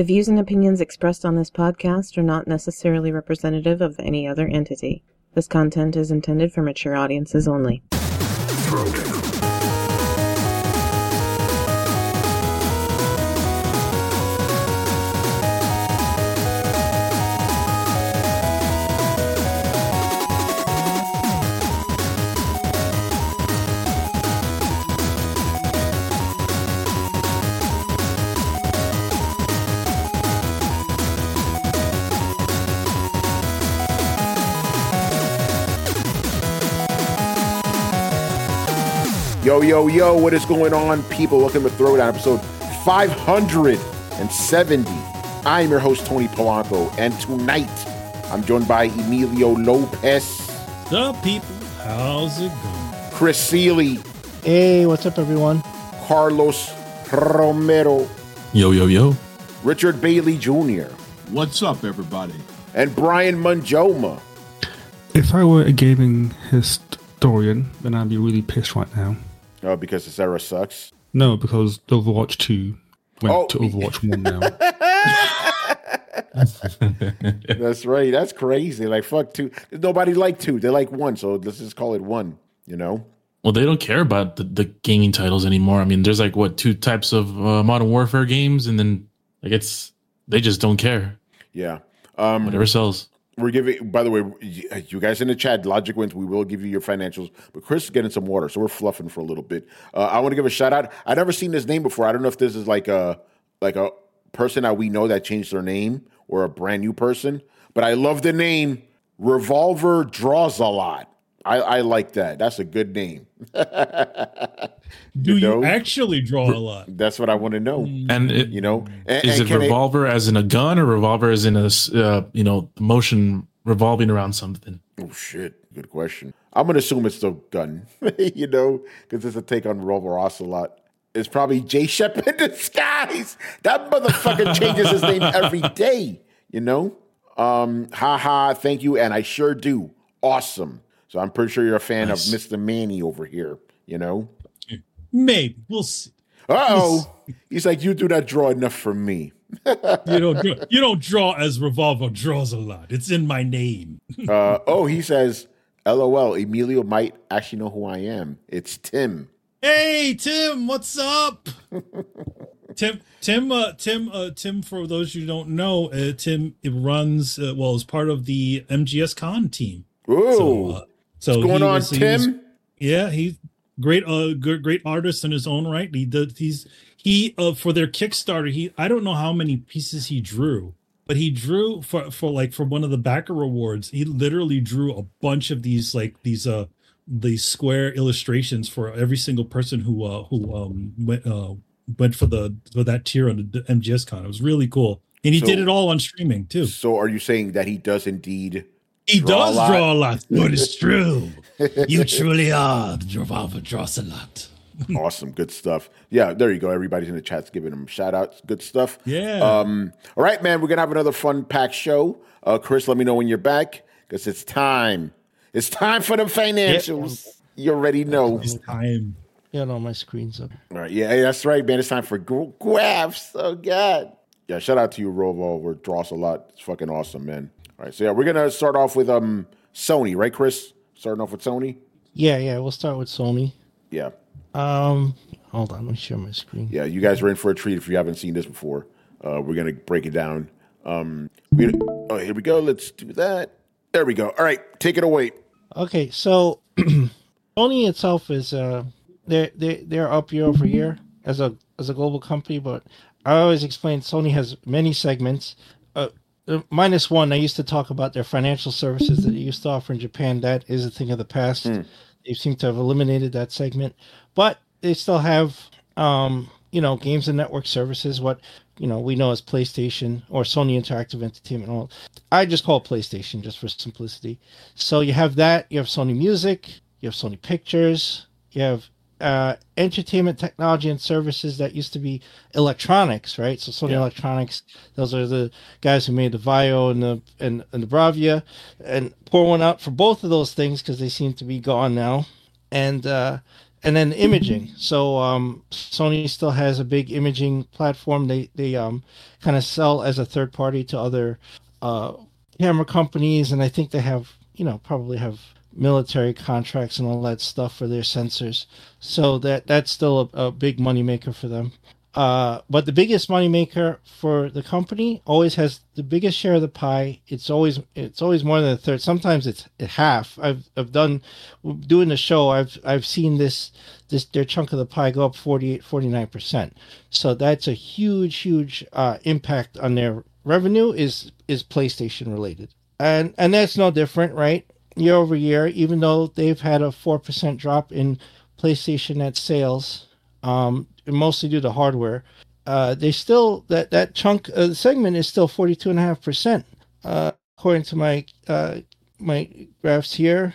The views and opinions expressed on this podcast are not necessarily representative of any other entity. This content is intended for mature audiences only. Yo, what is going on, people? Welcome to Throwdown, episode 570. I'm your host, Tony Polanco, and tonight I'm joined by Emilio Lopez. The people, how's it going? Chris Seeley. Hey, what's up, everyone? Carlos Romero. Yo. Richard Bailey Jr. What's up, everybody? And Brian Manjoma. If I were a gaming historian, then I'd be really pissed right now. Oh, because this era sucks? No, because Overwatch 2 went to Overwatch 1 now. That's right. That's crazy. Like, fuck 2. Nobody like 2. They like 1, so let's just call it 1, you know? Well, they don't care about the gaming titles anymore. I mean, there's like, what, 2 types of Modern Warfare games, and then like they just don't care. Yeah. Whatever sells. We're giving, by the way, you guys in the chat, Logic Wins, we will give you your financials. But Chris is getting some water, so we're fluffing for a little bit. I want to give a shout out. I've never seen this name before. I don't know if this is like a person that we know that changed their name or a brand new person. But I love the name Revolver Draws a Lot. I like that. That's a good name. Do you actually draw a lot? That's what I want to know. And is it revolver as in a gun or revolver as in a motion revolving around something? Oh shit, good question. I'm gonna assume it's the gun, because it's a take on Revolver Ocelot. It's probably Jay Shep in disguise. That motherfucker changes his name every day. Thank you, and I sure do. Awesome. So I'm pretty sure you're a fan of Mr. Manny over here, Maybe. We'll see. Uh-oh. He's like, you do not draw enough for me. You don't draw as Revolver draws a lot. It's in my name. He says, LOL, Emilio might actually know who I am. It's Tim. Hey, Tim, what's up? Tim, for those who don't know, Tim runs, is part of the MGS Con team. Ooh. So what's going on, Tim? He's great artist in his own right. He for their Kickstarter. I don't know how many pieces he drew, but he drew for one of the backer rewards. He literally drew a bunch of these square illustrations for every single person who went for that tier on the MGS Con. It was really cool, and he did it all on streaming too. So, are you saying that he does indeed? He does draw a lot. But it's true. You truly are the Revolver Draws a Lot. Awesome. Good stuff. Yeah, there you go. Everybody's in the chat's giving him shout outs. Good stuff. Yeah. All right, man. We're going to have another fun packed show. Chris, let me know when you're back because it's time. It's time for the financials. Yep. You already know. It's time. Yeah, no, my screen's up. All right. Yeah, that's right, man. It's time for graphs. Oh, God. Yeah, shout out to you, Revolver Draws a Lot. It's fucking awesome, man. All right, so yeah, we're going to start off with Sony, right, Chris? Starting off with Sony? Yeah, we'll start with Sony. Yeah. Hold on, let me share my screen. Yeah, you guys are in for a treat if you haven't seen this before. We're going to break it down. Here we go. Let's do that. There we go. All right, take it away. Okay, so Sony itself is they're up year over year as a global company, but I always explain Sony has many segments. Minus one, I used to talk about their financial services that they used to offer in Japan. That is a thing of the past. They seem to have eliminated that segment, but they still have, games and network services. What we know as PlayStation or Sony Interactive Entertainment. I just call it PlayStation just for simplicity. So you have that. You have Sony Music. You have Sony Pictures. You have entertainment technology and services that used to be electronics, right? So Sony Electronics, those are the guys who made the Vaio and the Bravia, and pour one out for both of those things because they seem to be gone now. And and then imaging. So Sony still has a big imaging platform. They kind of sell as a third party to other camera companies, and I think they have probably have military contracts and all that stuff for their sensors. So that's still a big moneymaker for them. But the biggest moneymaker for the company always has the biggest share of the pie. It's always more than a third. Sometimes it's half. I've done doing the show. I've seen this their chunk of the pie go up 49%. So that's a huge impact on their revenue is PlayStation related, and that's no different, right? Year over year, even though they've had a 4% drop in PlayStation net sales. Mostly due to hardware, they still that chunk of the segment is still 42.5%, according to my graphs here.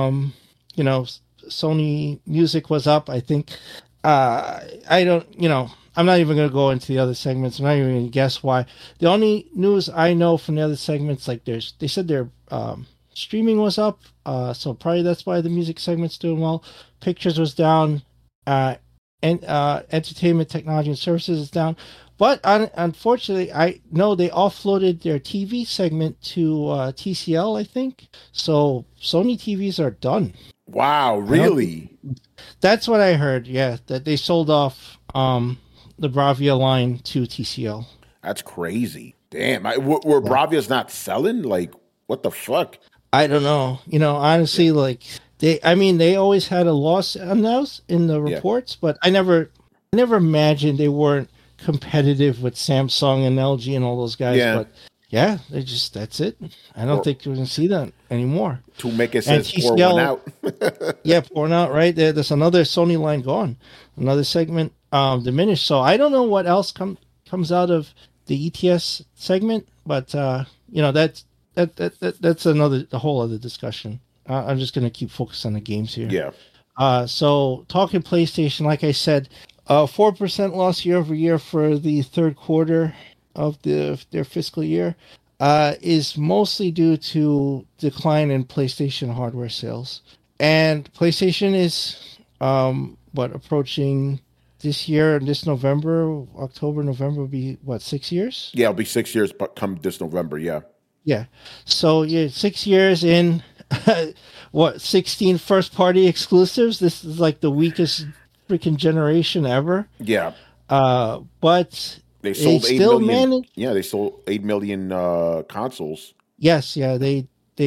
Sony Music was up, I think. I don't, I'm not even going to go into the other segments. I'm not even going to guess why. The only news I know from the other segments, like they said their streaming was up, so probably that's why the music segment's doing well. Pictures was down. And entertainment, technology, and services is down. But unfortunately, I know they offloaded their TV segment to TCL, I think. So Sony TVs are done. Wow, really? That's what I heard, yeah, that they sold off the Bravia line to TCL. That's crazy. Damn. Were Bravia's not selling? Like, what the fuck? I don't know. Honestly, like... They always had a loss on those in the reports, but I never imagined they weren't competitive with Samsung and LG and all those guys. Yeah. But yeah, that's it. I don't think you're going to see that anymore. To make it says pour one out. Yeah, pouring out, right? There's another Sony line gone. Another segment diminished. So I don't know what else comes out of the ETS segment, but that's a whole other discussion. I'm just going to keep focused on the games here. Yeah. So talking PlayStation, like I said, 4% loss year over year for the third quarter of their fiscal year is mostly due to decline in PlayStation hardware sales. And PlayStation is approaching this year, this November, October, November will be 6 years? Yeah, it'll be 6 years come this November, yeah. Yeah. So 6 years in 16 first party exclusives. This is like the weakest freaking generation ever. Yeah. But they sold 8 still million. managed. Yeah, they sold 8 million consoles. Yes, yeah, they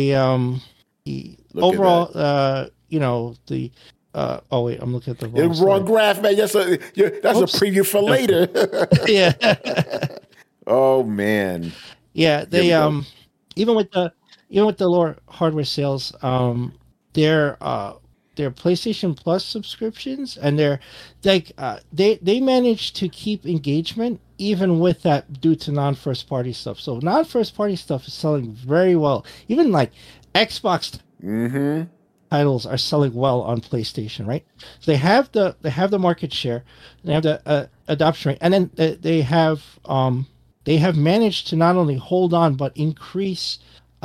overall the oh wait, I'm looking at the wrong graph, man. That's a preview for later. Yeah. Oh man. Yeah, they even with the lower hardware sales, their PlayStation Plus subscriptions and they managed to keep engagement even with that due to non-first party stuff. So non-first party stuff is selling very well. Even like Xbox titles are selling well on PlayStation, right? So they have the market share, they have the adoption rate, and then they have managed to not only hold on but increase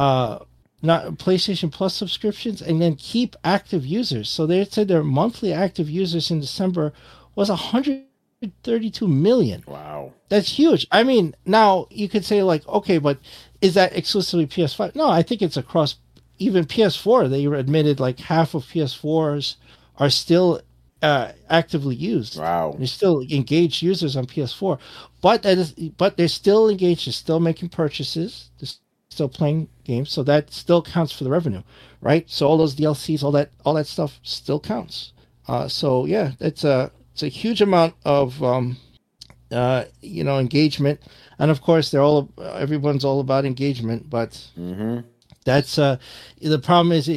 not PlayStation Plus subscriptions and then keep active users. So they said their monthly active users in December was 132 million. Wow. That's huge. I mean, now you could say like, okay, but is that exclusively PS5? No, I think it's across even PS4. They admitted like half of PS4s are still actively used. Wow. They're still engaged users on PS4. But they're still engaged, they're still making purchases, they're still playing games, so that still counts for the revenue, right? So all those DLCs, all that stuff still counts. So yeah, it's a huge amount of engagement, and of course everyone's all about engagement, but that's the problem is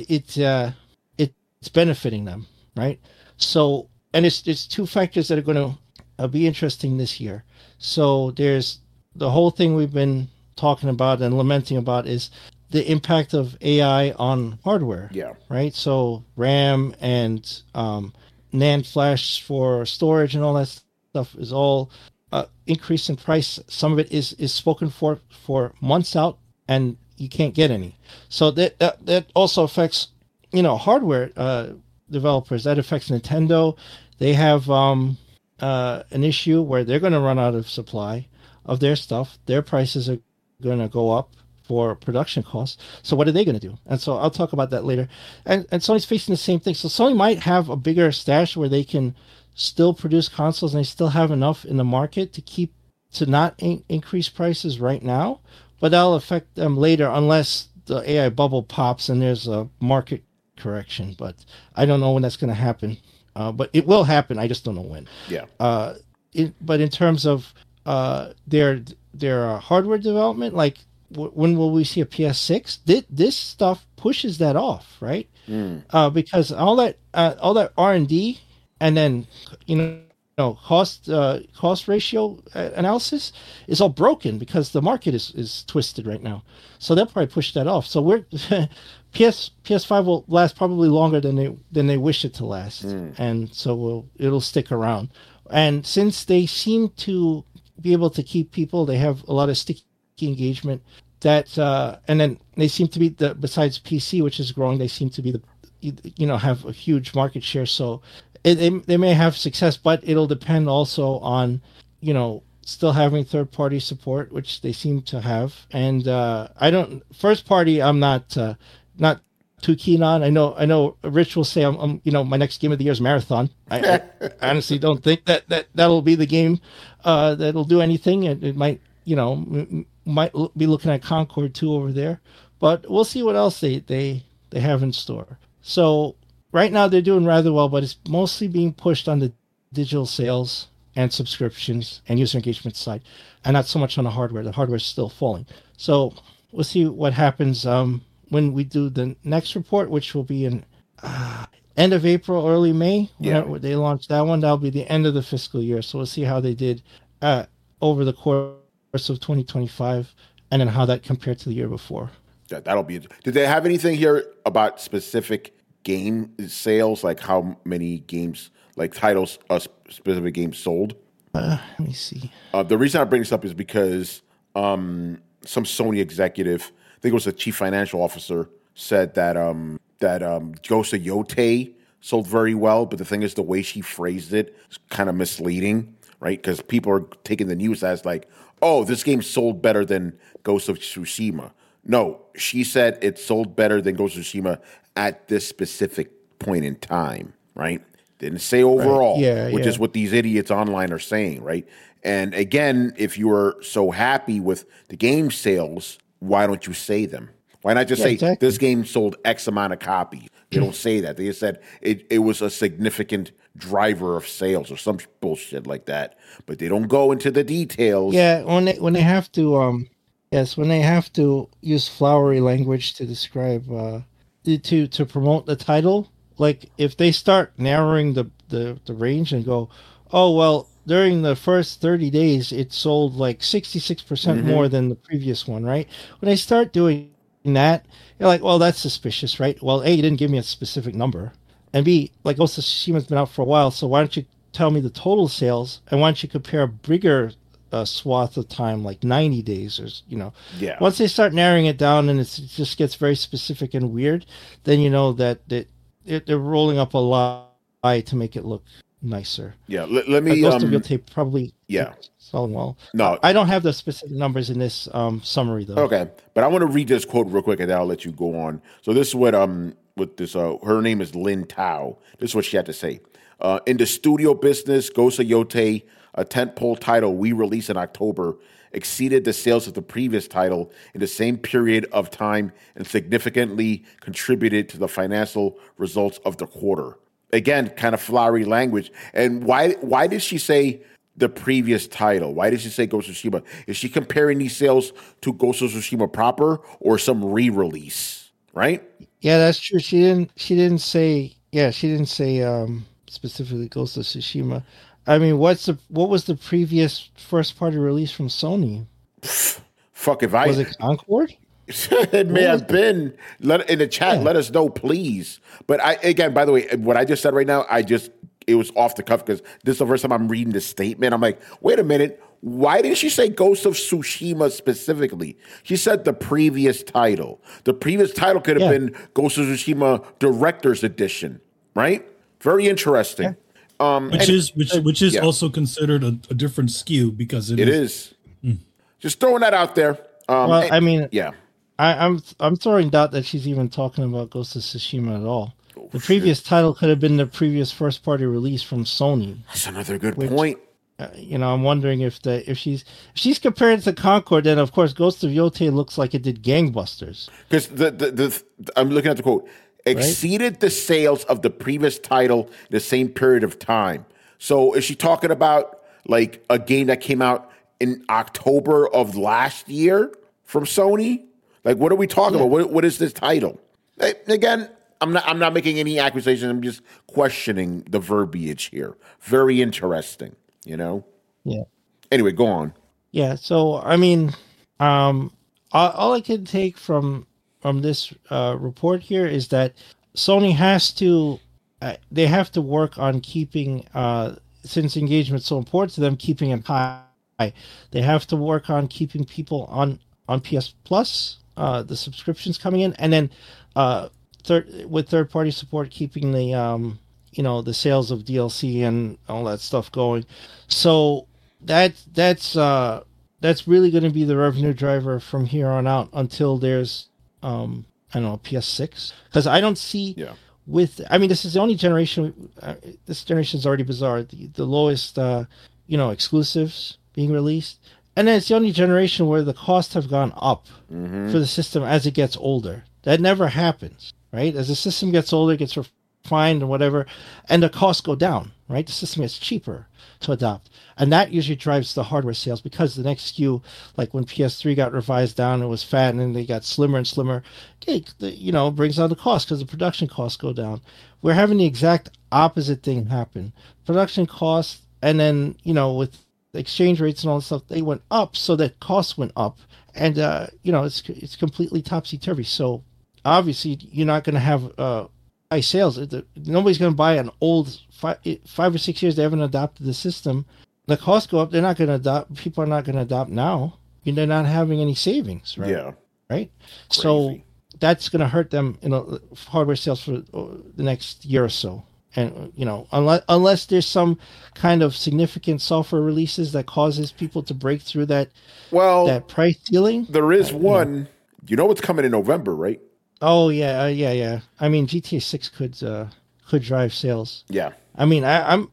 it's benefiting them, right? So and it's two factors that are going to be interesting this year. So there's the whole thing we've been talking about and lamenting about is the impact of AI on hardware. Yeah. Right. So RAM and NAND flash for storage and all that stuff is all increase in price. Some of it is spoken for months out, and you can't get any. So that also affects hardware. developers. That affects Nintendo. They have an issue where they're going to run out of supply of their stuff. Their prices are going to go up for production costs. So what are they going to do? And so I'll talk about that later. And Sony's facing the same thing. So Sony might have a bigger stash where they can still produce consoles and they still have enough in the market to not increase prices right now, but that'll affect them later unless the AI bubble pops and there's a market correction. But I don't know when that's going to happen. But it will happen. I just don't know when. Yeah. But in terms of their hardware development, like when will we see a PS6? This stuff pushes that off, right? Because all that R&D and then cost ratio analysis is all broken because the market is twisted right now. So they'll probably push that off. So we're PS5 will last probably longer than they wish it to last, and so it'll stick around. And since they seem to be able to keep people, they have a lot of sticky engagement. And then they seem to be besides PC, which is growing, they seem to be have a huge market share. So they may have success, but it'll depend also on still having third-party support, which they seem to have. And first party I'm not too keen on. I know Rich will say I'm my next game of the year is Marathon. I honestly don't think that'll be the game that'll do anything. It might might be looking at Concord 2 over there, but we'll see what else they have in store. So right now they're doing rather well, but it's mostly being pushed on the digital sales and subscriptions and user engagement side, and not so much on the hardware. The hardware is still falling. So we'll see what happens when we do the next report, which will be in end of April, early May. When they launch that one, that'll be the end of the fiscal year. So we'll see how they did over the course of 2025, and then how that compared to the year before. That'll be. Did they have anything here about specific game sales, like how many games, like titles, specific games sold? Let me see. The reason I bring this up is because some Sony executive, I think it was the chief financial officer, said that Ghost of Yotei sold very well, but the thing is, the way she phrased it is kind of misleading, right? Because people are taking the news as like, oh, this game sold better than Ghost of Tsushima. No, she said it sold better than Ghost of Tsushima at this specific point in time, right? Didn't say overall, which is what these idiots online are saying, right? And again, if you were so happy with the game sales, why don't you say them? Why not just say this game sold X amount of copies? They don't say that. They just said it was a significant driver of sales or some bullshit like that. But they don't go into the details. Yeah, when they have to when they have to use flowery language to describe to promote the title, like if they start narrowing the range and go, oh well, during the first 30 days it sold like 66% more than the previous one, right? When they start doing that, you're like, well, that's suspicious, right? Well, A, you didn't give me a specific number, and B, like Ghost of Tsushima's been out for a while, so why don't you tell me the total sales, and why don't you compare a bigger swath of time, like 90 days, or Yeah. Once they start narrowing it down and it just gets very specific and weird, then you know that they're rolling up a lie to make it look nicer. Yeah, let me. Ghost of Yotei probably. Yeah. Selling well. No, I don't have the specific numbers in this summary though. Okay, but I want to read this quote real quick, and then I'll let you go on. So this is what with this her name is Lin Tao. This is what she had to say. In the studio business, Ghost of Yotei, a tentpole title we released in October, exceeded the sales of the previous title in the same period of time and significantly contributed to the financial results of the quarter. Again, kind of flowery language. And why did she say the previous title? Why did she say Ghost of Tsushima? Is she comparing these sales to Ghost of Tsushima proper or some re-release? Right? Yeah, that's true. She didn't say. Yeah, she didn't say specifically Ghost of Tsushima. I mean, what was the previous first party release from Sony? Fuck if was it Concord? It may have been. In the chat, let us know, please. But again, by the way, what I just said right now, it was off the cuff because this is the first time I'm reading this statement. I'm like, wait a minute. Why didn't she say Ghost of Tsushima specifically? She said the previous title. The previous title could have been Ghost of Tsushima Director's Edition, right? Very interesting. Which is yeah. also considered a different SKU because It is. Just throwing that out there. Well, I mean, yeah. I'm throwing doubt that she's even talking about Ghost of Tsushima at all. The previous title could have been the previous first party release from Sony. That's another good point. I'm wondering if she's comparing it to Concord, then of course Ghost of Yotei looks like it did gangbusters. Because I'm looking at the quote, exceeded the sales of the previous title the same period of time. So is she talking about like a game that came out in October of last year from Sony? Like, what are we talking about? What is this title? Again, I'm not making any accusations. I'm just questioning the verbiage here. Very interesting, you know? Yeah. Anyway, go on. Yeah. So, I mean, all I can take from this report here is that Sony has to, they have to work on keeping, since engagement is so important to them, keeping it high. They have to work on keeping people on PS Plus, the subscriptions coming in, and then with third party support, keeping the the sales of DLC and all that stuff going. So that's really going to be the revenue driver from here on out until there's PS6, because I don't see this is the only generation. This generation is already bizarre. The lowest exclusives being released, and then it's the only generation where the costs have gone up for the system as it gets older. That never happens, right? As the system gets older, it gets refined and whatever, and the costs go down, right? The system gets cheaper to adopt, and that usually drives the hardware sales, because the next SKU, like when PS3 got revised down, it was fat, and then they got slimmer and slimmer. It brings down the cost because the production costs go down. We're having the exact opposite thing happen. Production costs, and then with exchange rates and all that stuff, they went up, so that costs went up, and it's completely topsy-turvy. So obviously you're not going to have high sales. Nobody's going to buy an old 5 or 6 years they haven't adopted the system. The costs go up. They're not going to adopt. People are not going to adopt now. They're not having any savings, right? Yeah. Right. Crazy. So that's going to hurt them, hardware sales for the next year or so. And unless there's some kind of significant software releases that causes people to break through that price ceiling. There is one. You know what's coming in November, right? Oh yeah. I mean, GTA 6 could drive sales. Yeah. I mean, I'm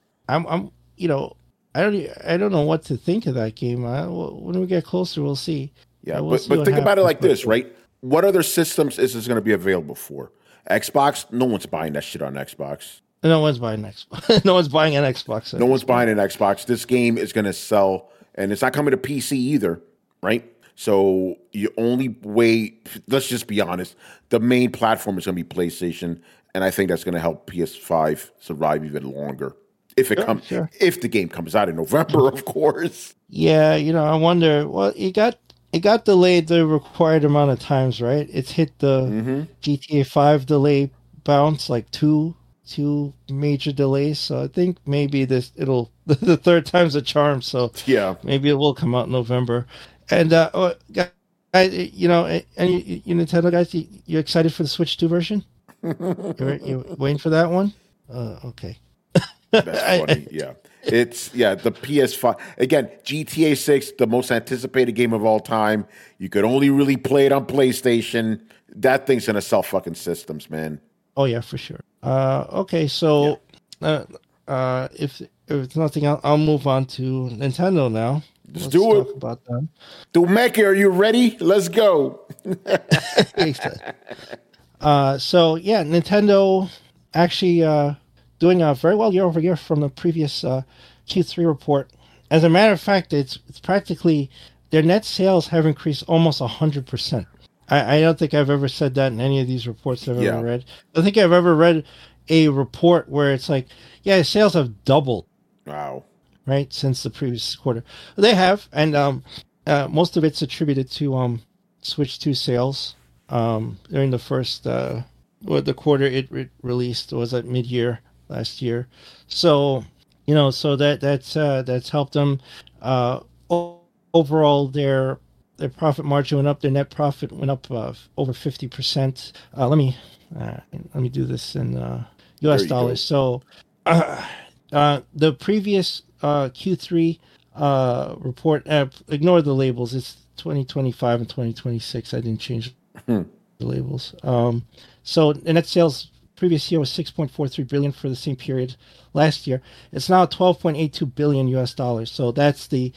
I don't know what to think of that game. When we get closer, we'll see. Yeah, but think about it like this, right? What other systems is this going to be available for? Xbox? No one's buying that shit on Xbox. No one's buying an Xbox. No one's buying an Xbox. No one's buying an Xbox. This game is going to sell, and it's not coming to PC either, right? So you only way, let's just be honest, the main platform is going to be PlayStation, and I think that's going to help PS5 survive even longer. If if the game comes out in November, of course. Yeah, I wonder. Well, it got delayed the required amount of times, right? It's hit the GTA 5 delay bounce, like two major delays. So I think maybe the third time's a charm. So yeah, maybe it will come out in November. And guys, you Nintendo guys, you excited for the Switch 2 version? You waiting for that one? Okay. That's funny. Yeah. The PS5. Again, GTA 6, the most anticipated game of all time. You could only really play it on PlayStation. That thing's going to sell fucking systems, man. Oh, yeah, for sure. Okay, so if it's nothing else, I'll move on to Nintendo now. Let's do it. Talk about them. Dumeki, are you ready? Let's go. So, yeah, Nintendo actually... doing very well year over year from the previous Q3 report. As a matter of fact, it's practically their net sales have increased almost 100%. I don't think I've ever said that in any of these reports I've ever read. I don't think I've ever read a report where it's like, sales have doubled. Wow. Right, since the previous quarter. They have, and most of it's attributed to Switch 2 sales during the first the quarter it released was at mid-year last year. So, that's helped them. Overall, their profit margin went up. Their net profit went up over 50%. Let me do this in US There you dollars. So the previous Q3 report, ignore the labels. It's 2025 and 2026. I didn't change the labels. So the net sales previous year was 6.43 billion for the same period last year. It's now 12.82 billion US dollars. So that's the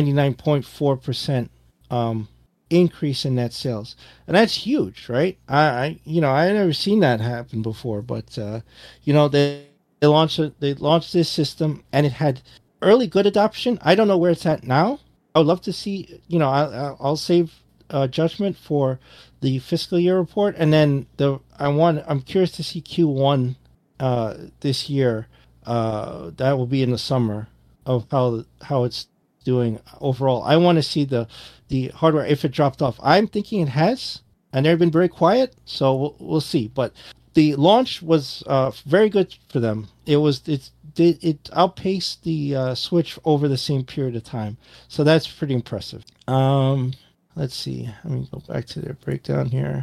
99.4% increase in net sales, and that's huge, right? I never seen that happen before, but they launched this system, and it had early good adoption. I don't know where it's at now. I would love to see. I'll save judgment for the fiscal year report, and then I'm curious to see Q1 this year. That will be in the summer of how it's doing overall. I want to see the hardware if it dropped off. I'm thinking it has, and they've been very quiet, so we'll see. But the launch was very good for them. It outpaced the Switch over the same period of time, so that's pretty impressive. Let's see. Let me go back to their breakdown here.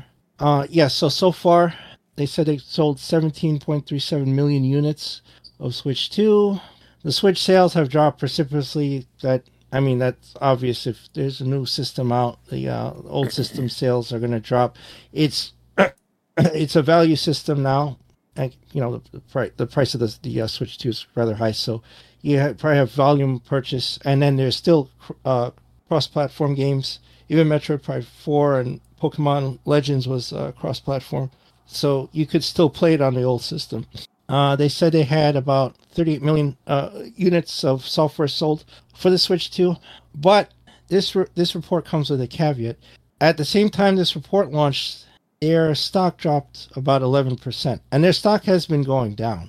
So far they said they sold 17.37 million units of Switch 2. The Switch sales have dropped precipitously. That's obvious. If there's a new system out, the old system sales are going to drop. It's a value system now, and the price of the Switch 2 is rather high. So you probably have volume purchase, and then there's still cross-platform games. Even Metroid Prime 4 and Pokemon Legends was cross-platform, so you could still play it on the old system. They said they had about 38 million units of software sold for the Switch 2, but this report comes with a caveat. At the same time this report launched, their stock dropped about 11%, and their stock has been going down.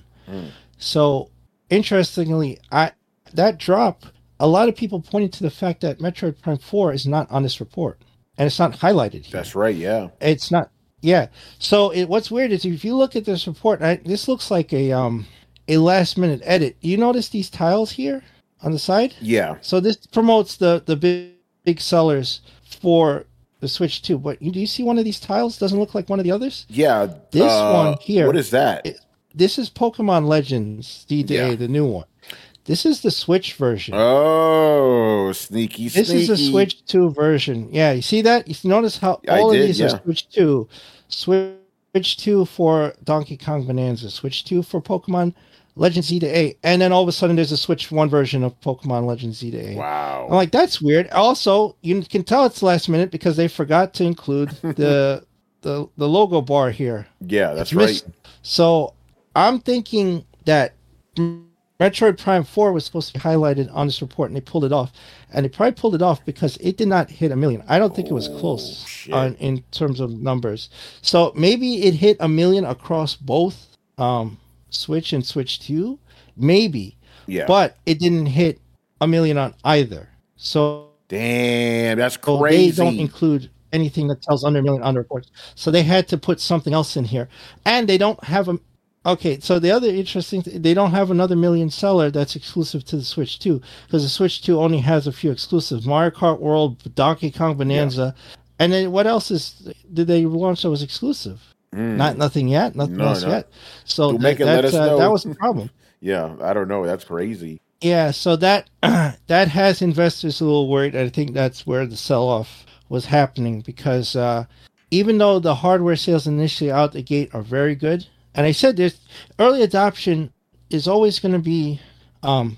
So, interestingly, that drop, a lot of people pointed to the fact that Metroid Prime 4 is not on this report, and it's not highlighted here. That's right, yeah. It's not. Yeah. So what's weird is if you look at this report, this looks like a last minute edit. You notice these tiles here on the side? Yeah. So this promotes the big sellers for the Switch 2. But do you see one of these tiles? Doesn't look like one of the others? Yeah. This one here. What is that? This is Pokemon Legends DDA, the new one. This is the Switch version. Oh, sneaky. This is the Switch 2 version. Yeah, you see that? You notice how all of these are Switch 2. Switch 2 for Donkey Kong Bonanza. Switch 2 for Pokemon Legends Z to A. And then all of a sudden there's a Switch 1 version of Pokemon Legends Z to A. Wow. I'm like, that's weird. Also, you can tell it's last minute because they forgot to include the logo bar here. Yeah, that's right. So I'm thinking that Metroid Prime 4 was supposed to be highlighted on this report, and they pulled it off. And they probably pulled it off because it did not hit 1 million. I don't think it was close in terms of numbers. So maybe it hit 1 million across both Switch and Switch 2. Maybe. Yeah. But it didn't hit 1 million on either. So damn, that's crazy. They don't include anything that tells under 1 million on the reports. So they had to put something else in here. And they don't have a... Okay, so the other interesting thing, they don't have another 1 million seller that's exclusive to the Switch 2, because the Switch 2 only has a few exclusives. Mario Kart World, Donkey Kong Bonanza, and then what else did they launch that was exclusive? Nothing yet, nothing else yet. So let us know. That was the problem. Yeah, I don't know. That's crazy. Yeah, so that has investors a little worried. I think that's where the sell-off was happening, because even though the hardware sales initially out the gate are very good, and I said this, early adoption is always going to be, fan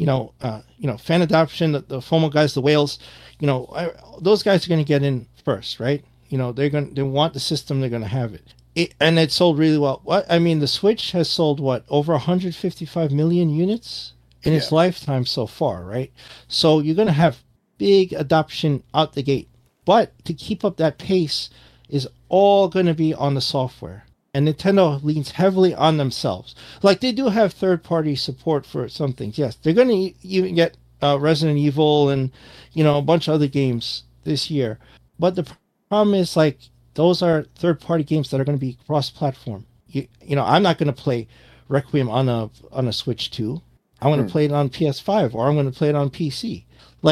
adoption, the FOMO guys, the whales, those guys are going to get in first, right? They want the system, they're going to have it. And it sold really well. The Switch has sold over 155 million units in its lifetime so far, right? So you're going to have big adoption out the gate. But to keep up that pace is all going to be on the software. And Nintendo leans heavily on themselves. Like, they do have third-party support for some things. Yes, they're going to even get Resident Evil and, a bunch of other games this year. But the problem is, those are third-party games that are going to be cross-platform. I'm not going to play Requiem on a Switch 2. I'm going to play it on PS5, or I'm going to play it on PC. Am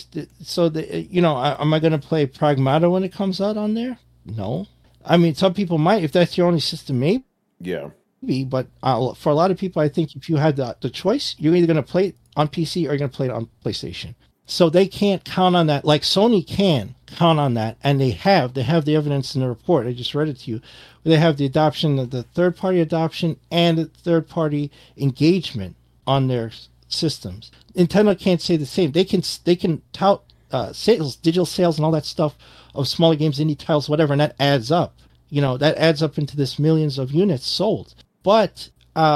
I going to play Pragmata when it comes out on there? No. Some people might, if that's your only system, maybe. Yeah. but for a lot of people, I think if you had the choice, you're either going to play it on PC or you're going to play it on PlayStation. So they can't count on that. Like Sony can count on that, and they have the evidence in the report. I just read it to you. They have the adoption of the third-party adoption and the third-party engagement on their systems. Nintendo can't say the same. They can tout sales, digital sales, and all that stuff of smaller games, indie titles, whatever, and that adds up. That adds up into this millions of units sold. But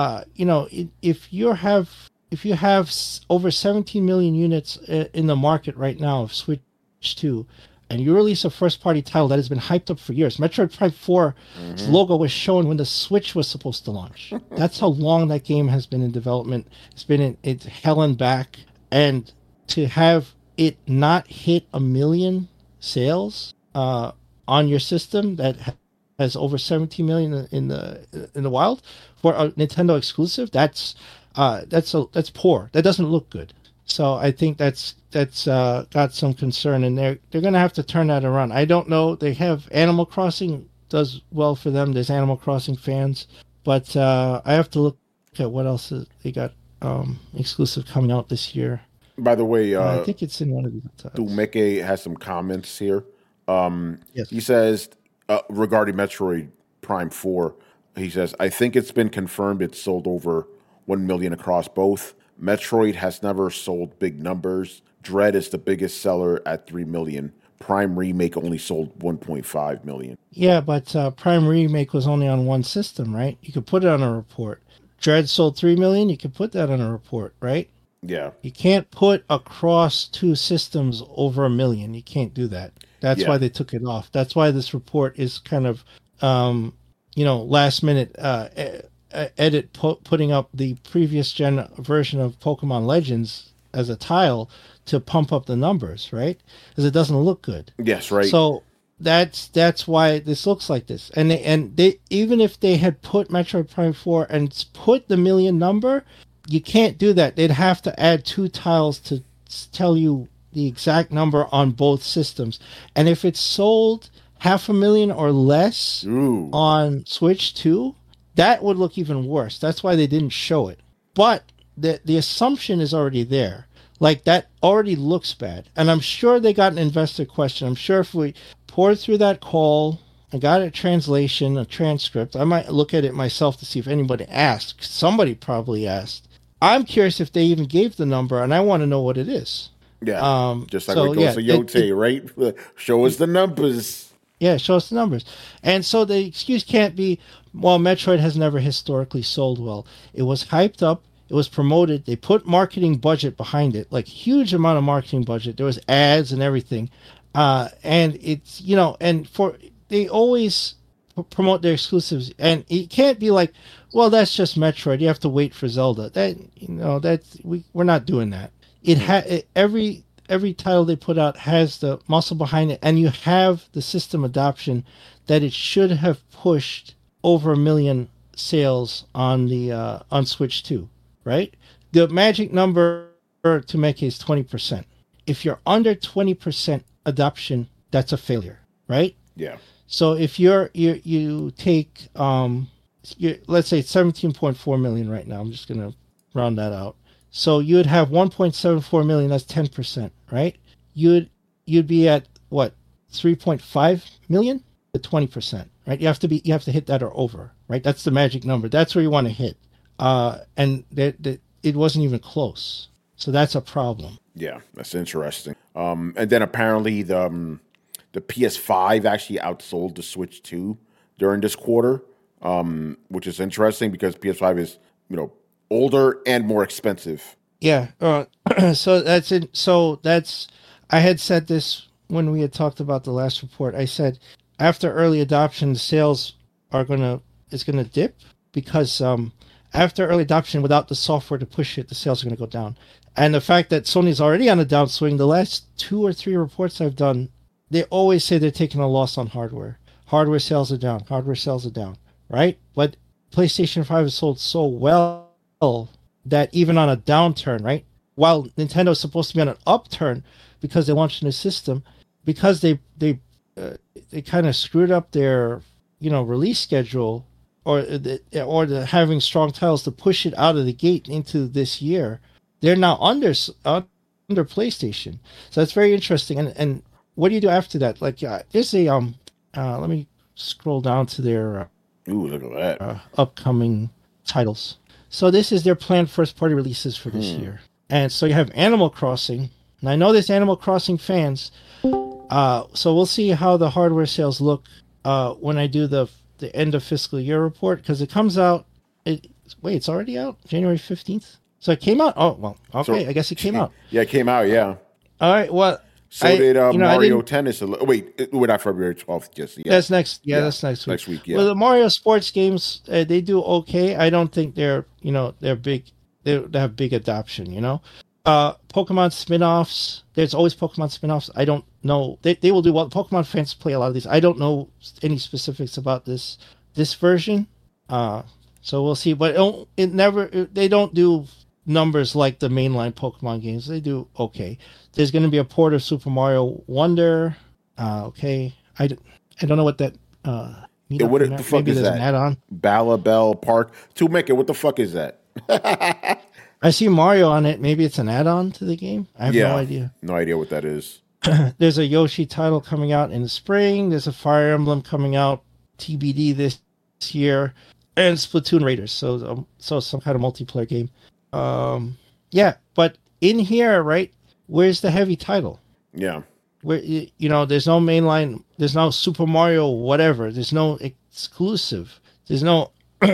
if you have over 17 million units in the market right now of Switch 2, and you release a first-party title that has been hyped up for years, Metroid Prime 4's logo was shown when the Switch was supposed to launch. That's how long that game has been in development. It's hell and back, and to have it not hit 1 million sales on your system that has over 17 million in the wild for a Nintendo exclusive, that's poor. That doesn't look good. So I think that's got some concern, and they're going to have to turn that around. I don't know. They have Animal Crossing does well for them. There's Animal Crossing fans, but I have to look at what else they got exclusive coming out this year. By the way, I think it's in one of these titles. Dumeke has some comments here. Yes. He says regarding Metroid Prime 4, he says, I think it's been confirmed it's sold over 1 million across both. Metroid has never sold big numbers. Dread is the biggest seller at 3 million. Prime Remake only sold 1.5 million. Yeah, but Prime Remake was only on one system, right? You could put it on a report. Dread sold 3 million. You could put that on a report, right? Yeah. You can't put across two systems over 1 million. You can't do that. That's why they took it off. That's why this report is kind of, last minute edit putting up the previous gen version of Pokemon Legends as a tile to pump up the numbers, right? Because it doesn't look good. Yes, right. So that's why this looks like this. And they even if they had put Metroid Prime 4 and put the 1 million number, you can't do that. They'd have to add 2 tiles to tell you the exact number on both systems. And if it's sold 500,000 or less on Switch 2, that would look even worse. That's why they didn't show it. But the assumption is already there. Like, that already looks bad. And I'm sure they got an investor question. I'm sure if we poured through that call and got a translation, a transcript, I might look at it myself to see if anybody asked. Somebody probably asked. I'm curious if they even gave the number, and I want to know what it is. Yeah, just like we go to Yote, right? Show us the numbers. Yeah, show us the numbers. And so the excuse can't be, well, Metroid has never historically sold well. It was hyped up. It was promoted. They put marketing budget behind it, like huge amount of marketing budget. There was ads and everything. And it's, they always promote their exclusives. And it can't be like, well, that's just Metroid. You have to wait for Zelda. We're not doing that. Every title they put out has the muscle behind it, and you have the system adoption that it should have pushed over 1 million sales on the on Switch 2, right? The magic number to make is 20%. If you're under 20% adoption, that's a failure, right? Yeah. So if you take let's say it's 17.4 million right now. I'm just gonna round that out. So you'd have 1.74 million. That's 10%, right? You'd be at what, 3.5 million to 20%, right? You have to hit that or over, right? That's the magic number. That's where you want to hit. And it wasn't even close. So that's a problem. Yeah, that's interesting. And then apparently the PS5 actually outsold the Switch 2 during this quarter, which is interesting because PS5 is, older and more expensive. Yeah. So that's it. So I had said this when we had talked about the last report. I said after early adoption, the sales is gonna dip because after early adoption, without the software to push it, the sales are gonna go down. And the fact that Sony's already on a downswing, the last 2 or 3 reports I've done, they always say they're taking a loss on hardware. Hardware sales are down. Hardware sales are down. Right? But PlayStation 5 has sold so well that even on a downturn, right? While Nintendo is supposed to be on an upturn because they launched a new system, because they kind of screwed up their release schedule the having strong titles to push it out of the gate into this year, they're now under PlayStation. So that's very interesting. And what do you do after that? Like, there's a let me scroll down to their Ooh, look at that. upcoming titles. So this is their planned first party releases for this year. And so you have Animal Crossing. And I know there's Animal Crossing fans. So we'll see how the hardware sales look when I do the end of fiscal year report, because it comes out. It's already out, January 15th. So it came out. Oh well, okay. I guess it came out. Yeah, it came out. Yeah. All right. Well, so did Mario Tennis. Wait, we're not February 12th. Just yeah. That's next. Yeah, that's next week. Next week. Yeah. Well, the Mario sports games they do okay. I don't think they're big. They have big adoption. Pokemon spin-offs. There's always Pokemon spin-offs. I don't know. They will do well. Pokemon fans play a lot of these. I don't know any specifics about this version. So we'll see. But they don't do numbers like the mainline Pokemon games. They do okay. There's going to be a port of Super Mario Wonder. Okay. I don't know what that what the fuck is that? An add-on. Ballabell Park. To make it, what the fuck is that? I see Mario on it. Maybe it's an add-on to the game. I have no idea. No idea what that is. There's a Yoshi title coming out in the spring. There's a Fire Emblem coming out TBD this year, and Splatoon Raiders. So some kind of multiplayer game. Yeah, but in here, right? Where's the heavy title? Yeah. Where there's no mainline. There's no Super Mario whatever. There's no exclusive. There's no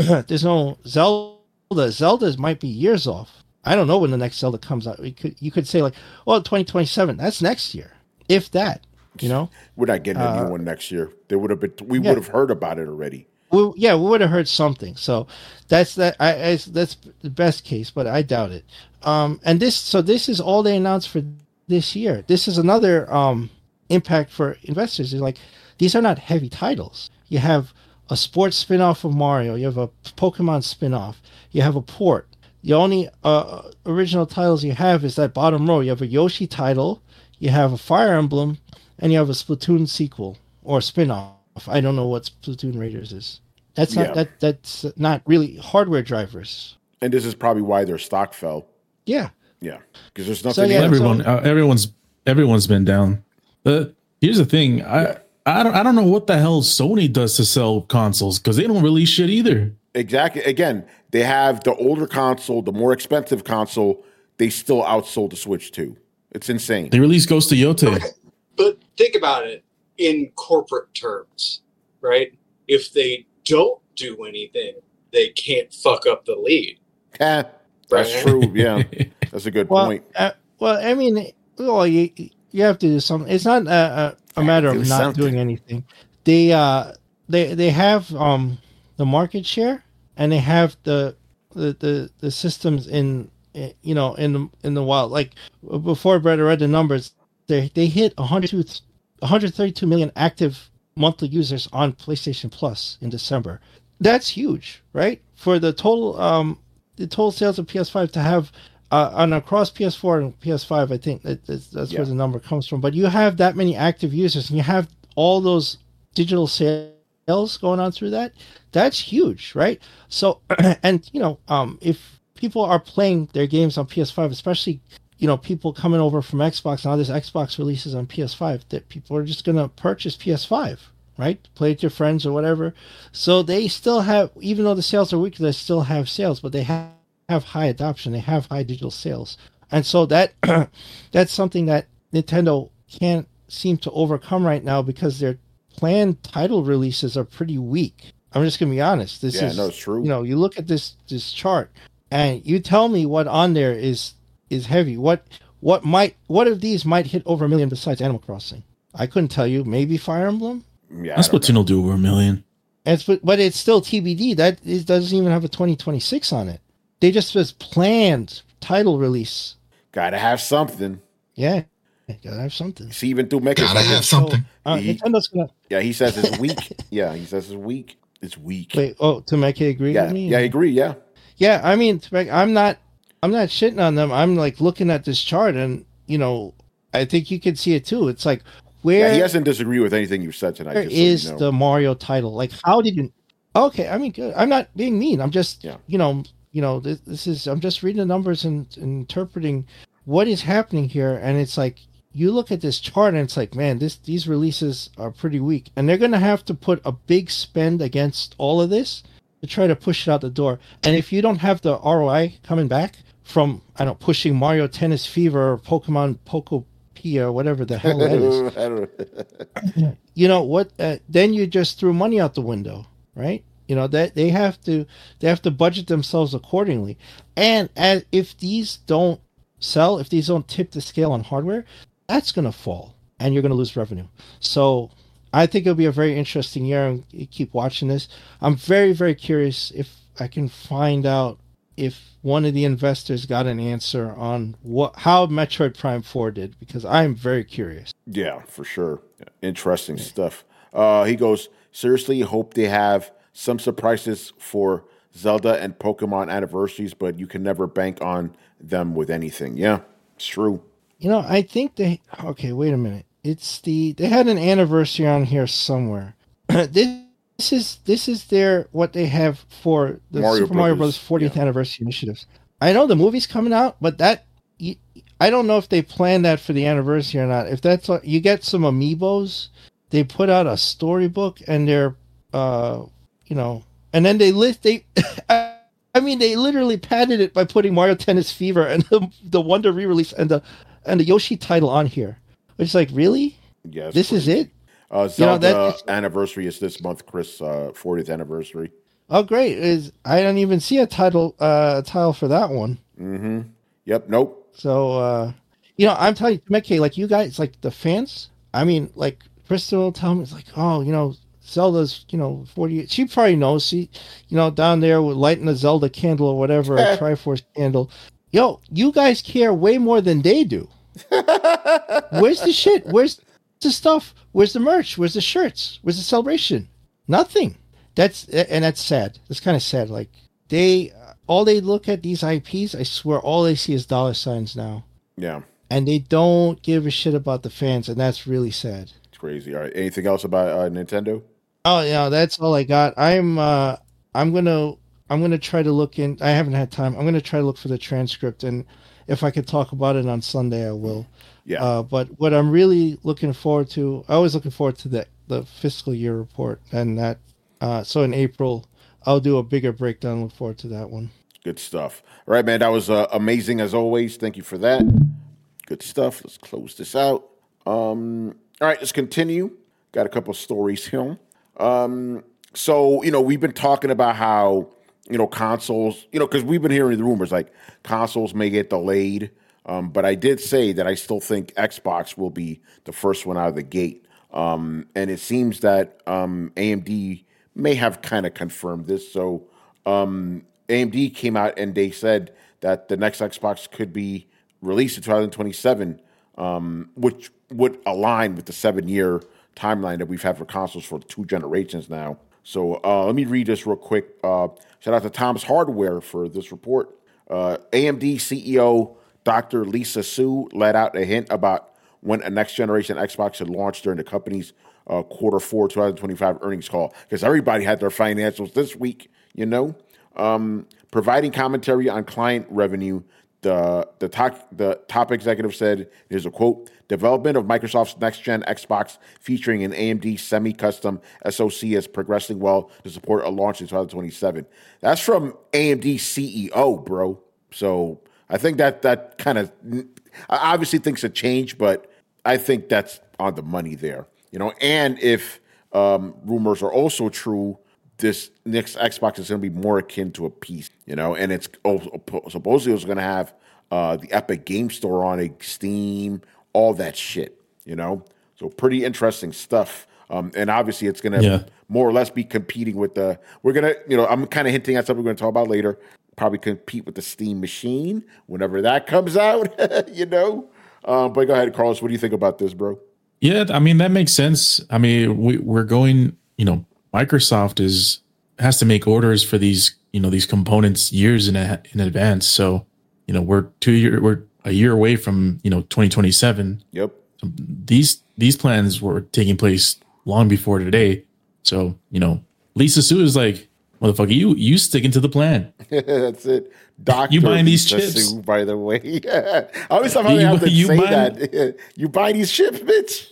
Zelda. Zelda might be years off. I don't know when the next Zelda comes out. You could say 2027. That's next year, if that. We're not getting a new one next year. There would have been. We would have heard about it already. We would have heard something. So that's that. That's the best case, but I doubt it. And this is all they announced for this year. This is another impact for investors. Is these are not heavy titles. You have a sports spin-off of Mario. You have a Pokemon spin-off. You have a port. The only original titles you have is that bottom row. You have a Yoshi title, you have a Fire Emblem, and you have a Splatoon sequel or spin-off. I don't know what Splatoon Raiders is. That's not really hardware drivers. And this is probably why their stock fell. Yeah. Yeah. Because there's nothing. Everyone's been down. Here's the thing. I don't know what the hell Sony does to sell consoles, because they don't release shit either. Exactly. Again, they have the older console, the more expensive console. They still outsold the Switch 2. It's insane. They released Ghost of Yotei. Okay. But think about it in corporate terms, right? If they don't do anything, they can't fuck up the lead. Yeah, that's true. Yeah, that's a good point. I mean, you have to do something. It's not a matter of not doing anything. They have the market share, and they have the systems in the wild. Like before Brett read the numbers, they hit 132 million active monthly users on PlayStation Plus in December. That's huge, right? For the total sales of PS5 to have on across PS4 and PS5, I think that's where the number comes from. But you have that many active users, and you have all those digital sales going on through that. That's huge, right? So, and if people are playing their games on PS5, especially people coming over from Xbox, now there's Xbox releases on PS5, that people are just going to purchase PS5, right? Play with your friends or whatever. So they still have, even though the sales are weak, they still have sales, but they have high adoption. They have high digital sales. And so that's something that Nintendo can't seem to overcome right now, because their planned title releases are pretty weak. I'm just going to be honest. It's true. You look at this chart, and you tell me what on there is heavy. What of these might hit over 1 million besides Animal Crossing? I couldn't tell you. Maybe Fire Emblem? Yeah, Splatoon will do over 1 million. But it's still TBD. It doesn't even have a 2026 on it. They just says planned title release. Gotta have something. Yeah, gotta have something. See, even through Mecha, gotta have something. Nintendo's gonna. Yeah, he says it's weak. Yeah, he says it's weak. It's weak. Wait, Tomeke agree with me? Yeah, I agree. Yeah. Yeah, I mean, I'm not shitting on them. I'm looking at this chart, and I think you can see it too. It's like, where he doesn't disagree with anything you've said tonight. Where is the Mario title? Like, how did you? Okay, I mean, good. I'm not being mean. I'm just, this is. I'm just reading the numbers and interpreting what is happening here, and it's like you look at this chart, and it's like, man, these releases are pretty weak, and they're going to have to put a big spend against all of this to try to push it out the door. And if you don't have the ROI coming back from, I don't know, pushing Mario Tennis Fever or Pokemon Pokopia or whatever the hell that is, you know what? Then you just threw money out the window. Right, that they have to budget themselves accordingly, and if these don't sell, if these don't tip the scale on hardware, that's going to fall, and you're going to lose revenue. So I think it'll be a very interesting year, and you keep watching this. I'm very, very curious if I can find out if one of the investors got an answer on how Metroid Prime 4 did, because I'm very curious. Yeah, for sure. Interesting stuff. He goes, seriously, hope they have some surprises for Zelda and Pokemon anniversaries, but you can never bank on them with anything. Yeah, it's true. I think okay, wait a minute. They had an anniversary on here somewhere. This is what they have for the Super Mario Bros. 40th anniversary initiatives. I know the movie's coming out, but I don't know if they planned that for the anniversary or not. If that's you get some amiibos. They put out a storybook, and they're, and then they literally padded it by putting Mario Tennis Fever and the Wonder re-release and the Yoshi title on here. It's like, really? Yes. This is it? Zelda anniversary is this month, Chris. 40th anniversary. Oh, great! I don't even see a title for that one. Mm-hmm. Yep. Nope. So, I'm telling you, Mekke, like you guys, like the fans. I mean, like. Crystal will tell me, it's like, oh, Zelda's, 48. She probably knows. She, down there with lighting a Zelda candle or whatever, a Triforce candle. Yo, you guys care way more than they do. Where's the shit? Where's the stuff? Where's the merch? Where's the shirts? Where's the celebration? Nothing. That's sad. It's kind of sad. Like all they look at these IPs, I swear, all they see is dollar signs now. Yeah. And they don't give a shit about the fans, and that's really sad. Crazy. All right. Anything else about Nintendo? Oh yeah, that's all I got. I'm gonna try to look in. I haven't had time. I'm gonna try to look for the transcript, and if I could talk about it on Sunday, I will. Yeah. But what I'm really looking forward to, I was looking forward to the fiscal year report, and that. So in April, I'll do a bigger breakdown. Look forward to that one. Good stuff. All right, man. That was amazing as always. Thank you for that. Good stuff. Let's close this out. All right, let's continue. Got a couple of stories here. So, we've been talking about how, consoles, because we've been hearing the rumors like consoles may get delayed. But I did say that I still think Xbox will be the first one out of the gate. And it seems that AMD may have kind of confirmed this. So AMD came out and they said that the next Xbox could be released in 2027, which would align with the 7-year timeline that we've had for consoles for 2 generations now. So let me read this real quick. Shout out to Tom's Hardware for this report. AMD CEO Dr. Lisa Su let out a hint about when a next-generation Xbox should launch during the company's Q4 2025 earnings call, because everybody had their financials this week, providing commentary on client revenue. The top executive said, here's a quote, development of Microsoft's next-gen Xbox featuring an AMD semi-custom SoC is progressing well to support a launch in 2027. That's from AMD CEO, bro. So I think that kind of, obviously things have changed, but I think that's on the money there. And if rumors are also true, this next Xbox is going to be more akin to a PC, and it's supposedly it's going to have the Epic Game Store on it, Steam, all that shit, So pretty interesting stuff. And obviously it's going to more or less be competing with we're going to, I'm kind of hinting at something we're going to talk about later, probably compete with the Steam machine whenever that comes out, But go ahead, Carlos, what do you think about this, bro? Yeah, I mean, that makes sense. I mean, we're going, Microsoft has to make orders for these components years in advance. So, we're a year away from 2027. Yep. These plans were taking place long before today. So, Lisa Su is like, Motherfucker, you sticking to the plan. That's it. Doctor, you buying these Lisa chips? Sue, by the way. I always love how they have to say that. You buy these chips, bitch.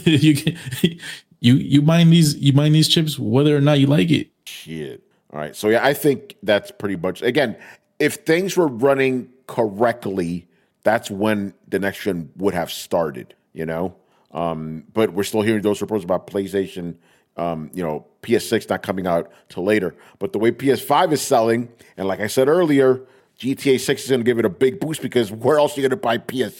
you buying these chips whether or not you like it. Shit. All right. So yeah, I think that's pretty much, again, if things were running correctly, that's when the next gen would have started, you know? But we're still hearing those reports about PlayStation, PS6 not coming out till later. But the way PS5 is selling, and like I said earlier, GTA 6 is going to give it a big boost because where else are you going to buy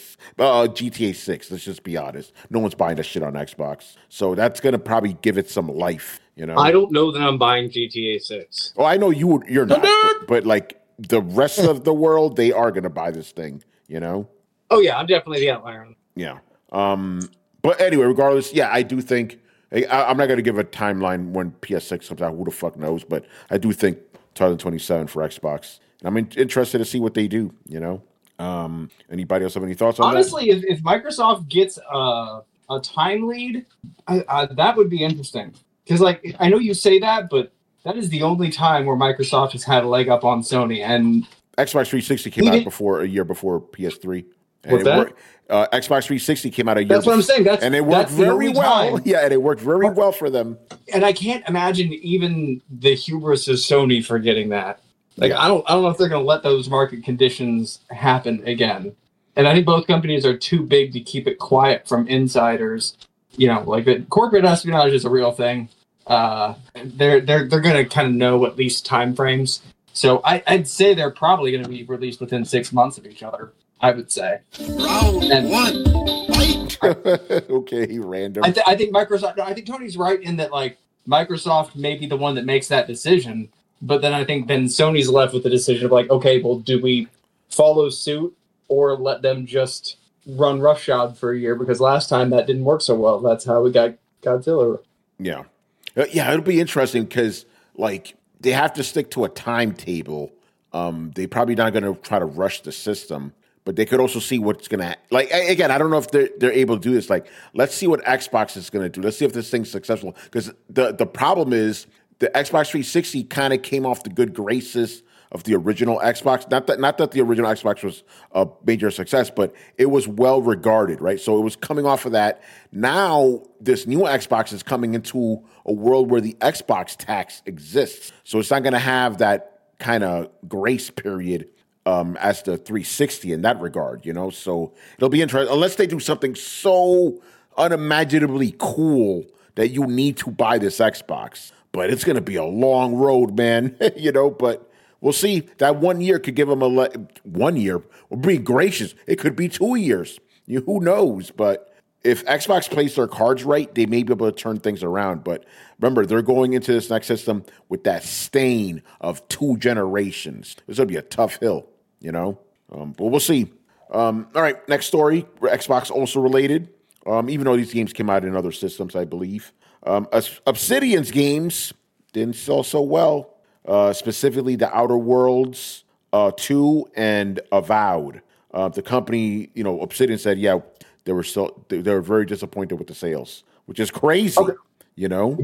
GTA 6? Let's just be honest. No one's buying that shit on Xbox. So that's going to probably give it some life, you know? I don't know that I'm buying GTA 6. Oh, I know you're not, but like the rest of the world, they are going to buy this thing, you know? Oh, yeah, I'm definitely the outlier. Yeah. But anyway, regardless, yeah, I do think, I'm not going to give a timeline when PS6 comes out. Who the fuck knows? But I do think 2027 for Xbox. And I'm interested to see what they do, you know? Anybody else have any thoughts on that? Honestly, if Microsoft gets a time lead, that would be interesting. Because, like, I know you say that, but that is the only time where Microsoft has had a leg up on Sony. And Xbox 360 came out a year before PS3. What's that? Xbox 360 came out a year. That's what I'm saying. And it worked very well. Yeah, and it worked very well for them. And I can't imagine even the hubris of Sony forgetting that. Like, yeah. I don't know if they're going to let those market conditions happen again. And I think both companies are too big to keep it quiet from insiders. You know, like the corporate espionage is a real thing. They're going to kind of know at least time frames. So I'd say they're probably going to be released within 6 months of each other. I would say. Round one. Fight. Okay, random. I think Microsoft. I think Tony's right in that. Like Microsoft may be the one that makes that decision, but then I think then Sony's left with the decision of like, okay, well, do we follow suit or let them just run roughshod for a year? Because last time that didn't work so well. That's how we got Godzilla. Yeah, it'll be interesting because like they have to stick to a timetable. They probably not going to try to rush the system. But they could also see what's going to, like, again, I don't know if they're able to do this. Like, let's see what Xbox is going to do. Let's see if this thing's successful. Because the problem is the Xbox 360 kind of came off the good graces of the original Xbox. Not that the original Xbox was a major success, but it was well regarded, right? So it was coming off of that. Now, this new Xbox is coming into a world where the Xbox tax exists. So it's not going to have that kind of grace period as the 360 in that regard, you know? So it'll be interesting, unless they do something so unimaginably cool that you need to buy this Xbox. But it's going to be a long road, man, you know? But we'll see. That 1 year could give them 1 year. We're being gracious. It could be 2 years. Who knows? But if Xbox plays their cards right, they may be able to turn things around. But remember, they're going into this next system with that stain of 2 generations. This will be a tough hill. You know, but we'll see. All right, next story. Xbox also related, even though these games came out in other systems, I believe. Obsidian's games didn't sell so well, specifically The Outer Worlds 2 and Avowed. The company, Obsidian said, yeah, they were very disappointed with the sales, which is crazy. Okay. You know,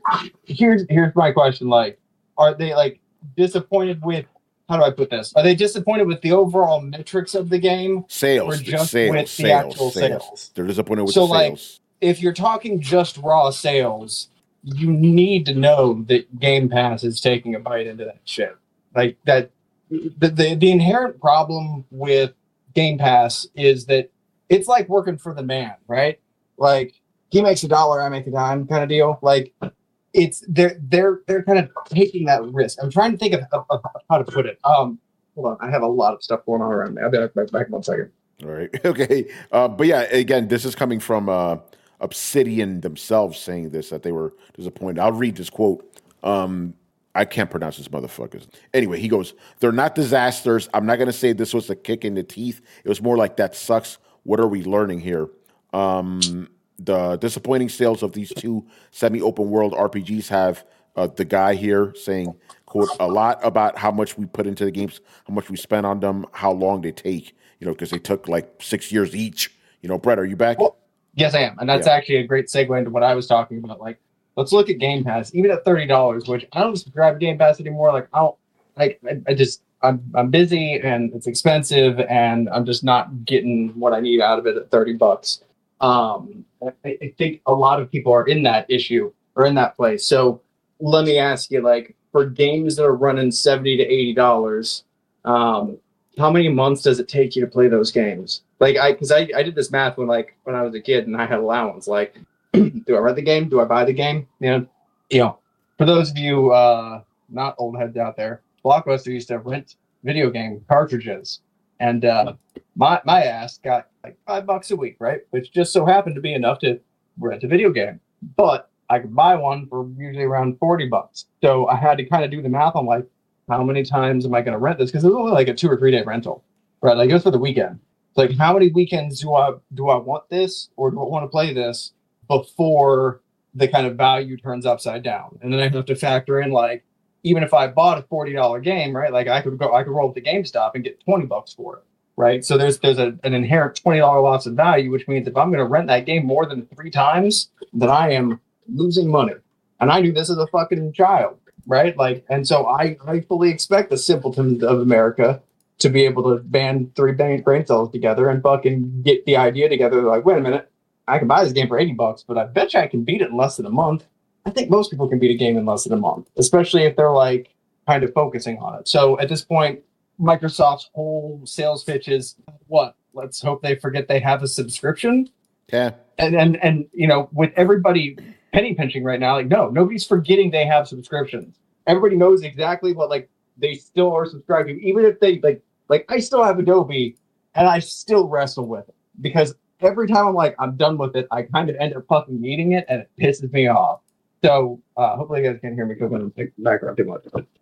here's my question: like, are they like disappointed with? How do I put this? Are they disappointed with the overall metrics of the game? Sales. Or just sales, with the actual sales? They're disappointed with the sales. So, like, if you're talking just raw sales, you need to know that Game Pass is taking a bite into that shit. Like, that, the inherent problem with Game Pass is that it's like working for the man, right? Like, he makes $1, I make a dime kind of deal. Like, it's they're kind of taking that risk. I'm trying to think of how to put it. Hold on, I have a lot of stuff going on around me. I'll be back in 1 second. All right, okay. But yeah, again, this is coming from Obsidian themselves saying this, that they were disappointed. I'll read this quote. I can't pronounce this motherfuckers. Anyway, he goes, "They're not disasters. I'm not going to say this was a kick in the teeth. It was more like that sucks. What are we learning here?" The disappointing sales of these 2 semi-open world RPGs have the guy here saying, quote, "a lot about how much we put into the games, how much we spent on them, how long they take, because they took like 6 years each." Brett, are you back? Well, yes, I am. And that's actually a great segue into what I was talking about. Like, let's look at Game Pass, even at $30, which I don't subscribe to Game Pass anymore. Like I'm busy and it's expensive, and I'm just not getting what I need out of it at $30. I think a lot of people are in that issue or in that place. So let me ask you, like, for games that are running $70 to $80, how many months does it take you to play those games? Like, because I did this math when I was a kid and I had allowance. Like, do I rent the game? Do I buy the game? You know, for those of you not old heads out there, Blockbuster used to rent video game cartridges, and my ass got like $5 a week, right? Which just so happened to be enough to rent a video game. But I could buy one for usually around $40. So I had to kind of do the math on like, how many times am I going to rent this? Because it's only like a 2 or 3 day rental, right? Like, it was for the weekend. It's like, how many weekends do I want this, or do I want to play this before the kind of value turns upside down? And then I have to factor in, like, even if I bought a $40 game, right? Like, I could roll up to GameStop and get $20 for it, right? So there's an inherent $20 loss of value, which means if I'm going to rent that game more than 3 times, then I am losing money. And I knew this as a fucking child, right? Like, and so I fully expect the simpletons of America to be able to band 3 brain cells together and fucking get the idea together. They're like, wait a minute, I can buy this game for $80, but I bet you I can beat it in less than a month. I think most people can beat a game in less than a month, especially if they're like kind of focusing on it. So at this point, Microsoft's whole sales pitch is what? Let's hope they forget they have a subscription. Yeah. And you know, with everybody penny pinching right now, like, no, nobody's forgetting they have subscriptions. Everybody knows exactly what, like, they still are subscribed to, even if they like I still have Adobe and I still wrestle with it, because every time I'm like, I'm done with it, I kind of end up fucking needing it, and it pisses me off. So hopefully you guys can't hear me because I'm in the background too much. But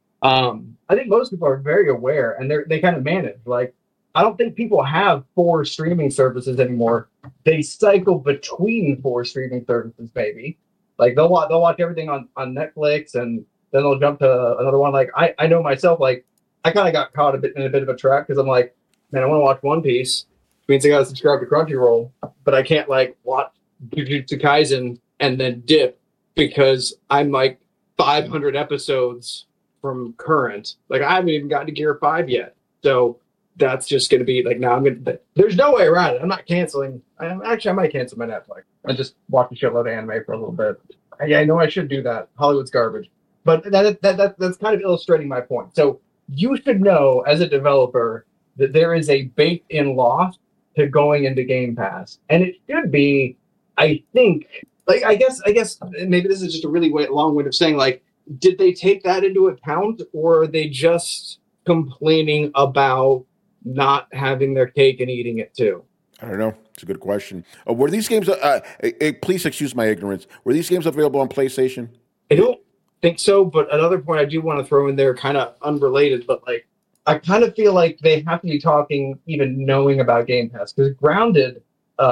I think most people are very aware, and they kind of manage. Like, I don't think people have 4 streaming services anymore. They cycle between 4 streaming services, maybe. Like, they'll watch everything on Netflix, and then they'll jump to another one. Like, I know myself, like, I kind of got caught in a bit of a trap because I'm like, man, I want to watch One Piece, which means I got to subscribe to Crunchyroll, but I can't, like, watch Jujutsu Kaisen and then dip because I'm like 500 episodes from current. Like, I haven't even gotten to Gear 5 yet. So that's just going to be like, now there's no way around it. I'm not canceling. I might cancel my Netflix. I just watch a shitload of anime for a little bit. I know I should do that. Hollywood's garbage. But that's kind of illustrating my point. So you should know, as a developer, that there is a baked-in loss to going into Game Pass. And it should be, I think, like, I guess maybe this is just a really long way of saying, like, did they take that into account, or are they just complaining about not having their cake and eating it too? I don't know. It's a good question. Were these games, please excuse my ignorance, were these games available on PlayStation? I don't think so, but another point I do want to throw in there, kind of unrelated, but like, I kind of feel like they have to be talking even knowing about Game Pass, because Grounded,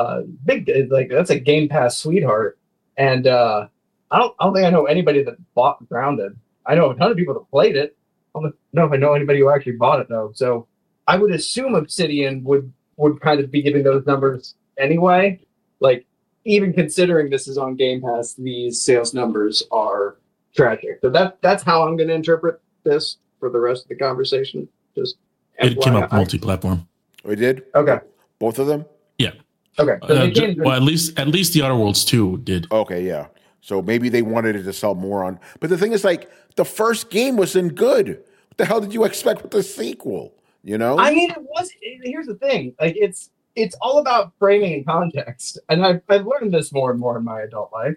that's a Game Pass sweetheart, and I don't think I know anybody that bought Grounded. I know a ton of people that played it. I don't know if I know anybody who actually bought it though. So I would assume Obsidian would kind of be giving those numbers anyway. Like, even considering this is on Game Pass, these sales numbers are tragic. So that's how I'm going to interpret this for the rest of the conversation. Just it came up multi-platform. We did? Okay. Both of them? Yeah. Okay. So well, at least the Outer Worlds 2 did. Okay, yeah. So maybe they wanted it to sell more on. But the thing is, like, the first game wasn't good. What the hell did you expect with the sequel? You know? I mean, here's the thing. Like, it's all about framing and context. And I've learned this more and more in my adult life.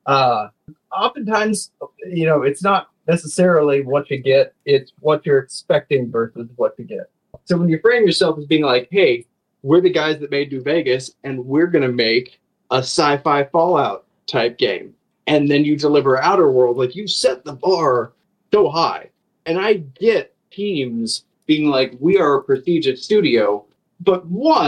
Oftentimes, you know, it's not necessarily what you get, it's what you're expecting versus what you get. So when you frame yourself as being like, hey, we're the guys that made New Vegas, and we're going to make a sci-fi Fallout type game, and then you deliver Outer World, like, you set the bar so high. And I get teams being like, we are a prestigious studio, but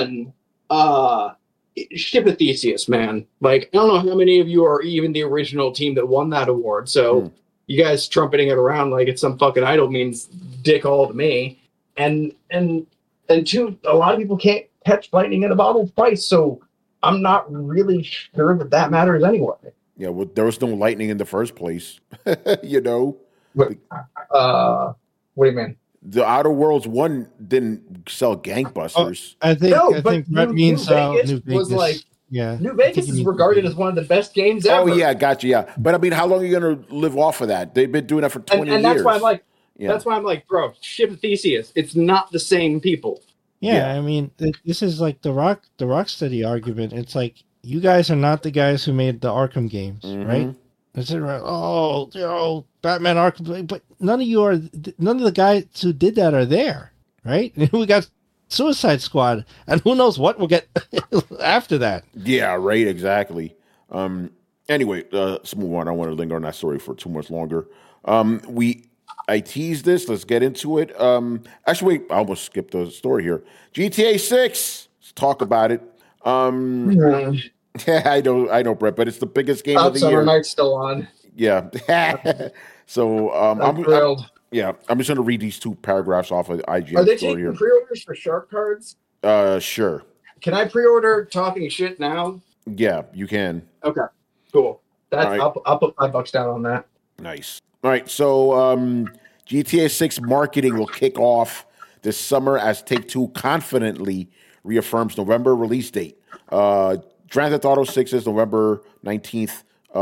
ship of Theseus, man. Like, I don't know how many of you are even the original team that won that award, so you guys trumpeting it around like it's some fucking idol means dick all to me. And two, a lot of people can't catch lightning in a bottle twice, so I'm not really sure that matters anyway. Yeah, well, there was no lightning in the first place. You know, What do you mean? the Outer Worlds 1 didn't sell gangbusters. I think No, I but think Brett New means Vegas New was Vegas. like- yeah, New I Vegas think you is mean regarded New as one of the best games ever. Oh yeah, gotcha. Yeah, but I mean, how long are you going to live off of that? They've been doing that for 20 and years. that's why I'm like, Yeah. that's why I'm like, bro, ship of Theseus. It's not the same people. Yeah, Yeah. I mean, this is like the Rocksteady argument. It's like you guys are not the guys who made the Arkham games, Mhm. right? It's right. Oh, Batman Arkham, but none of the guys who did that are there, right? We got Suicide Squad, and who knows what we'll get after that. Yeah, right, exactly. Anyway, let's move on. I don't want to linger on that story for too much longer. I teased this. Let's get into it. Actually, wait, I almost skipped the story here. GTA 6. Let's talk about it. Yeah, I know, Brett, but it's the biggest game of the Summer year. Night's still on. Yeah. So I'm thrilled. I'm just going to read these two paragraphs off of the IGN Are they story taking here. pre-orders for Shark Cards? Sure. Can I pre-order Talking Shit now? Yeah, you can. Okay, cool. That's All right. I'll put $5 down on that. Nice. All right, so GTA 6 marketing will kick off this summer as Take-Two confidently reaffirms November release date. Grand Theft Auto 6 is November 19th.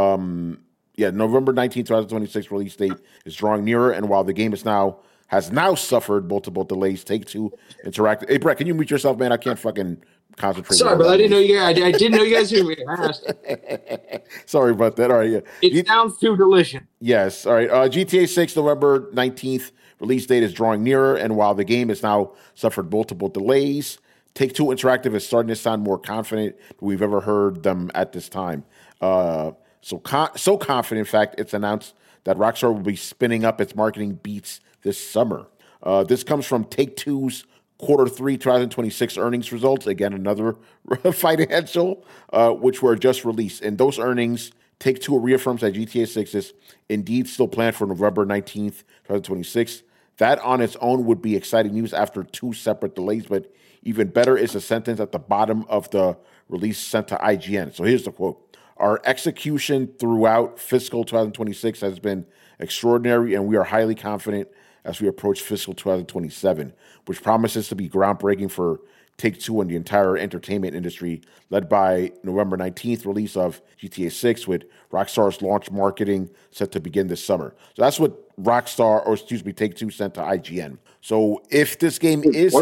November 19th, 2026 release date is drawing nearer, and while the game has now suffered multiple delays, Take-Two Interactive. Hey, Brett, can you mute yourself, man? I can't fucking concentrate. Sorry, but I didn't know you guys. I didn't know you guys knew me. I asked. Sorry about that. All right, yeah. It sounds too delicious. Yes. All right. GTA 6, November 19th release date is drawing nearer, and while the game has now suffered multiple delays, Take-Two Interactive is starting to sound more confident than we've ever heard them at this time. So confident, in fact, it's announced that Rockstar will be spinning up its marketing beats this summer. This comes from Take-Two's Q3 2026 earnings results. Again, another financial, which were just released. In those earnings, Take-Two reaffirms that GTA 6 is indeed still planned for November 19th, 2026. That on its own would be exciting news after two separate delays, but even better is a sentence at the bottom of the release sent to IGN. So here's the quote. Our execution throughout fiscal 2026 has been extraordinary, and we are highly confident as we approach fiscal 2027, which promises to be groundbreaking for Take-Two and the entire entertainment industry, led by November 19th release of GTA 6 with Rockstar's launch marketing set to begin this summer. So that's what Take-Two sent to IGN. So if this game is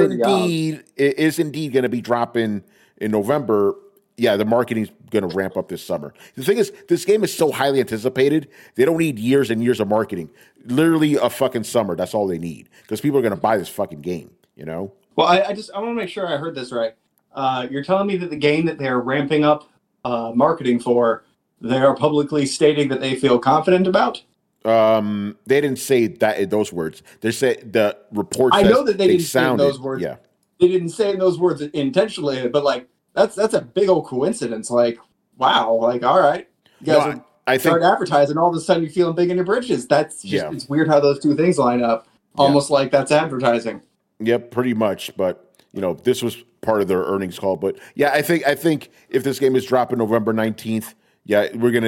indeed going to be dropping in November, yeah, the marketing's going to ramp up this summer. The thing is, this game is so highly anticipated, they don't need years and years of marketing. Literally a fucking summer, that's all they need. Because people are going to buy this fucking game, you know? Well, I want to make sure I heard this right. You're telling me that the game that they're ramping up marketing for, they are publicly stating that they feel confident about? They didn't say that in those words. They said the report. I know that they didn't say sounded, in those words. Yeah, they didn't say in those words intentionally, but like that's a big old coincidence. Like, wow, like all right, you guys start advertising, all of a sudden you're feeling big in your britches. That's just it's weird how those two things line up. Almost like that's advertising. Yep, pretty much. But you know, this was part of their earnings call. But yeah, I think if this game is dropping November 19th. Yeah,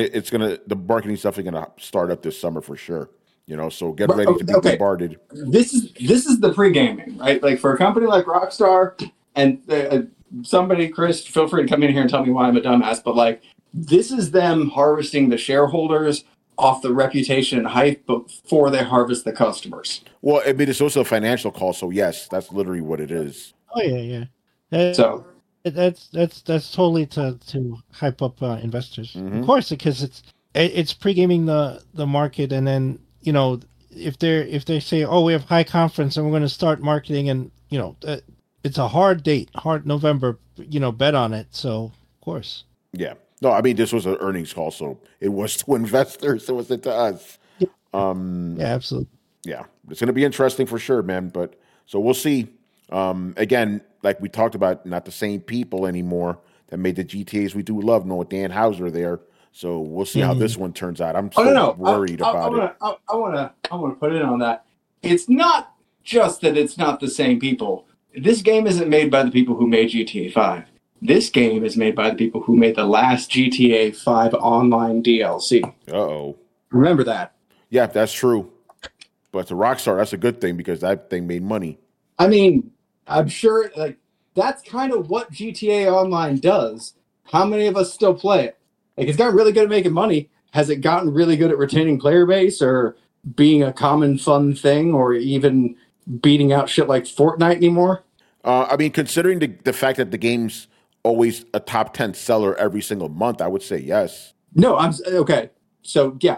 the marketing stuff is gonna start up this summer for sure. You know, so get ready to be bombarded. This is the pre-gaming, right? Like for a company like Rockstar, and somebody, Chris, feel free to come in here and tell me why I'm a dumbass, but like this is them harvesting the shareholders off the reputation and hype before they harvest the customers. Well, I mean, it's also a financial call, so yes, that's literally what it is. Oh yeah. So. That's totally to hype up investors, of course, because it's pre-gaming the market, and then you know if they say, oh, we have high confidence and we're going to start marketing, and you know it's a hard November, you know, bet on it. So of course, yeah, no, I mean this was an earnings call, so it was to investors, it wasn't to us. Yeah, absolutely. Yeah, it's going to be interesting for sure, man. But so we'll see. Again, like we talked about, not the same people anymore that made the GTAs we do love. No, Dan Houser there. So we'll see how this one turns out. I'm so worried about it. I want to put in on that. It's not just that it's not the same people. This game isn't made by the people who made GTA 5. This game is made by the people who made the last GTA 5 online DLC. Uh-oh. Remember that. Yeah, that's true. But to Rockstar, that's a good thing because that thing made money. I mean, I'm sure like that's kind of what GTA Online does. How many of us still play it? Like, it's gotten really good at making money. Has it gotten really good at retaining player base or being a common fun thing or even beating out shit like Fortnite anymore? I mean, considering the fact that the game's always a top 10 seller every single month, I would say yes. No, I'm okay. So yeah,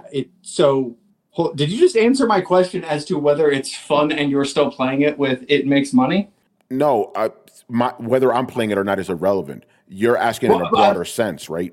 did you just answer my question as to whether it's fun and you're still playing it with it makes money? No, whether I'm playing it or not is irrelevant. You're asking in a broader sense, right?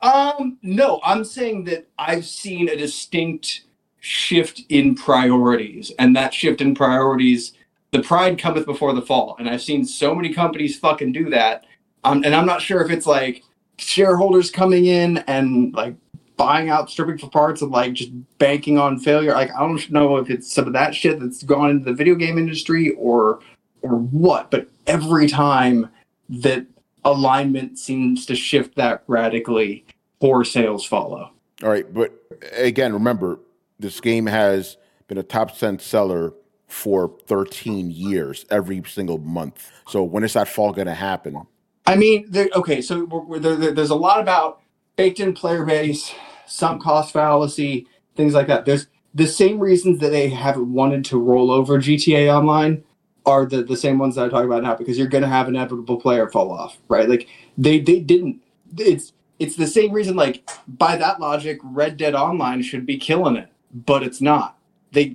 No, I'm saying that I've seen a distinct shift in priorities, and that shift in priorities, the pride cometh before the fall, and I've seen so many companies fucking do that. And I'm not sure if it's like shareholders coming in and like buying out, stripping for parts, and like just banking on failure. Like, I don't know if it's some of that shit that's gone into the video game industry or what, but every time that alignment seems to shift that radically, poor sales follow. All right, but again, remember, this game has been a top 10 seller for 13 years, every single month. So when is that fall going to happen? I mean, so there's a lot about baked-in player base, sunk cost fallacy, things like that. There's the same reasons that they haven't wanted to roll over GTA Online are the same ones that I talk about now, because you're going to have inevitable player fall off, right? Like, they didn't. It's the same reason, like, by that logic, Red Dead Online should be killing it, but it's not. They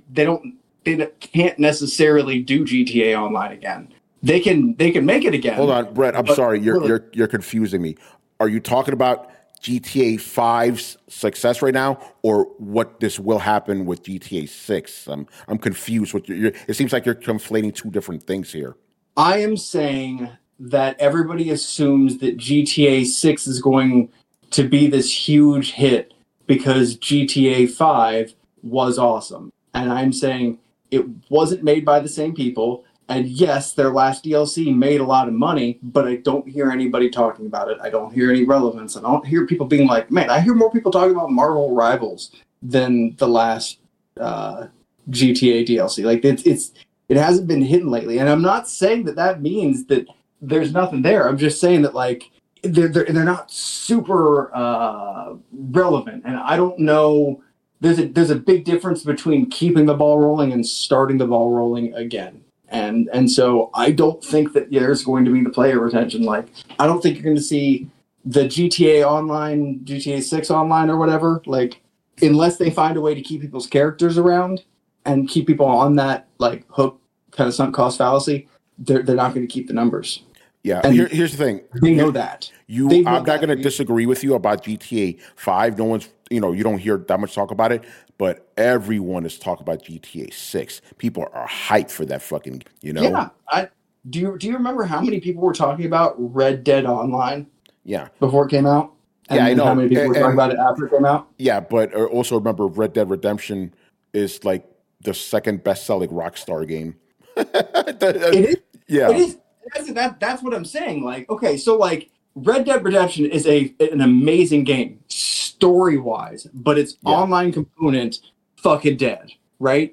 can't necessarily do GTA Online again. They can make it again. Hold on, Brett. I'm sorry. You're confusing me. Are you talking about GTA 5's success right now, or what this will happen with GTA 6? I'm confused. It seems like you're conflating two different things here. I am saying that everybody assumes that GTA 6 is going to be this huge hit because GTA 5 was awesome. And I'm saying it wasn't made by the same people. And yes, their last DLC made a lot of money, but I don't hear anybody talking about it. I don't hear any relevance. I don't hear people being like, man, I hear more people talking about Marvel Rivals than the last GTA DLC. Like, it hasn't been hidden lately. And I'm not saying that means that there's nothing there. I'm just saying that, like, they're not super relevant. And I don't know. There's a big difference between keeping the ball rolling and starting the ball rolling again. And so I don't think that there's going to be the player retention. Like, I don't think you're going to see the GTA Online, GTA 6 Online or whatever, like, unless they find a way to keep people's characters around and keep people on that, like, hook kind of sunk cost fallacy, they're not going to keep the numbers. Yeah, here's the thing. They know that. I'm not going to disagree with you about GTA 5. No one's, you don't hear that much talk about it, but everyone is talking about GTA 6. People are hyped for that fucking, Yeah. Do you remember how many people were talking about Red Dead Online? Yeah. Before it came out? And I know. How many people were talking about it after it came out? Yeah, but also remember, Red Dead Redemption is like the second best-selling Rockstar game. It is. Yeah. It is. That's what I'm saying. Like, okay, so like Red Dead Redemption is an amazing game story-wise, but its online component fucking dead, right?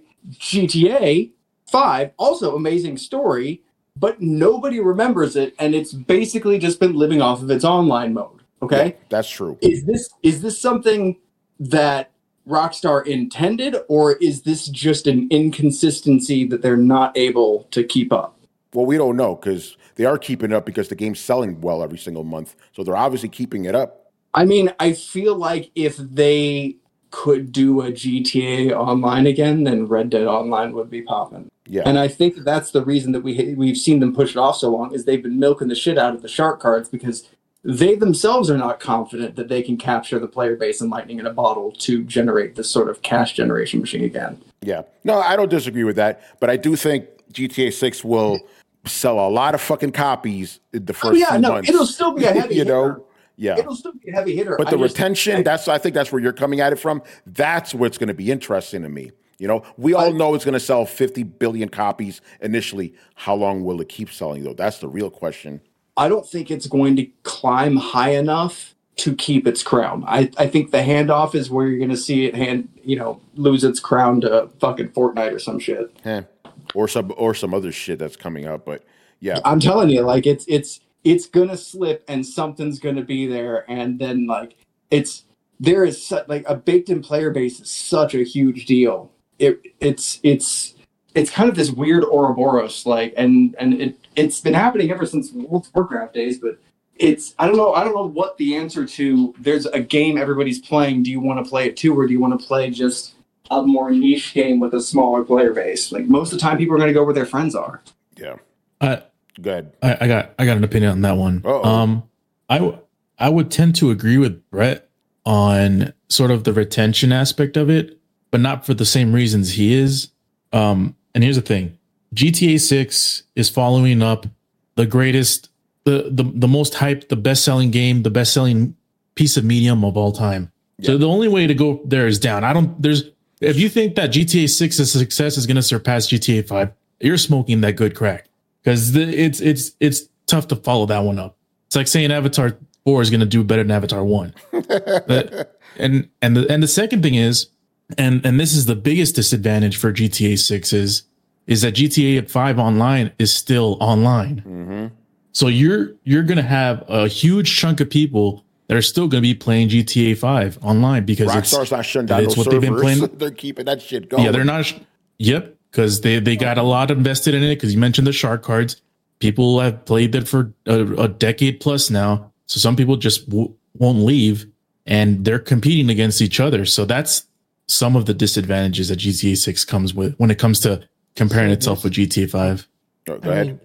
GTA 5, also amazing story, but nobody remembers it, and it's basically just been living off of its online mode. Okay? Yeah, that's true. Is this something that Rockstar intended, or is this just an inconsistency that they're not able to keep up? Well, we don't know, because they are keeping it up because the game's selling well every single month. So they're obviously keeping it up. I mean, I feel like if they could do a GTA Online again, then Red Dead Online would be popping. Yeah. And I think that's the reason that we've seen them push it off so long, is they've been milking the shit out of the shark cards, because they themselves are not confident that they can capture the player base and lightning in a bottle to generate this sort of cash generation machine again. Yeah. No, I don't disagree with that, but I do think GTA 6 will sell a lot of fucking copies in the first few months. It'll still be a heavy hitter. Yeah. It'll still be a heavy hitter. But the retention, I think that's where you're coming at it from. That's what's going to be interesting to me. We all know it's going to sell 50 billion copies initially. How long will it keep selling, though? That's the real question. I don't think it's going to climb high enough to keep its crown. I think the handoff is where you're going to see it lose its crown to fucking Fortnite or some shit. Or some other shit that's coming up. But yeah, I'm telling you, like it's gonna slip and something's gonna be there, and then like there is like a baked in player base is such a huge deal. It's kind of this weird Ouroboros, like, and it's been happening ever since World of Warcraft days, but I don't know what the answer to there's a game everybody's playing. Do you want to play it too, or do you want to play just a more niche game with a smaller player base? Like most of the time, people are going to go where their friends are. Yeah. Go ahead. I got an opinion on that one. Uh-oh. I would tend to agree with Brett on sort of the retention aspect of it, but not for the same reasons he is. And here's the thing: GTA 6 is following up the greatest, the most hyped, the best selling game, the best selling piece of medium of all time. Yeah. So the only way to go there is down. If you think that GTA 6's success is going to surpass GTA 5, you're smoking that good crack, because it's tough to follow that one up. It's like saying Avatar 4 is going to do better than Avatar 1. And the second thing is, and this is the biggest disadvantage for GTA 6 is that GTA 5 online is still online. Mm-hmm. So you're going to have a huge chunk of people that are still going to be playing GTA 5 online because Rockstar's not shutting down those what servers. They've been playing. They're keeping that shit going. Yeah, they're not. Yep, because they got a lot invested in it. Because you mentioned the shark cards, people have played it for a decade plus now. So some people just won't leave, and they're competing against each other. So that's some of the disadvantages that GTA 6 comes with when it comes to comparing itself with GTA 5. Go ahead.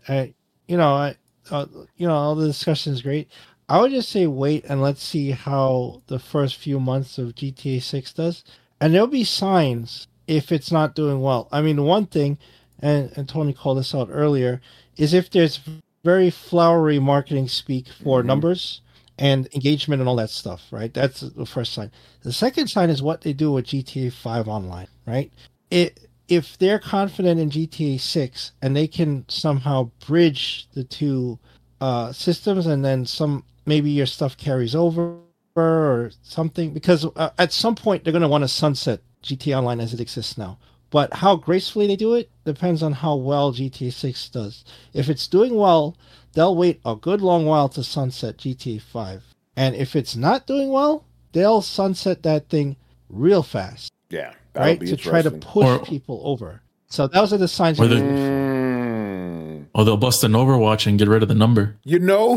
All the discussion is great. I would just say wait and let's see how the first few months of GTA 6 does. And there'll be signs if it's not doing well. I mean, one thing, and Tony called this out earlier, is if there's very flowery marketing speak for numbers and engagement and all that stuff, right? That's the first sign. The second sign is what they do with GTA 5 online, right? If they're confident in GTA 6 and they can somehow bridge the two systems, and then maybe your stuff carries over or something, because at some point they're going to want to sunset GTA Online as it exists now. But how gracefully they do it depends on how well GTA 6 does. If it's doing well, they'll wait a good long while to sunset GTA 5. And if it's not doing well, they'll sunset that thing real fast. Yeah. Right? To try to push people over. So those are the signs you're looking for. Or they'll bust an Overwatch and get rid of the number. You know?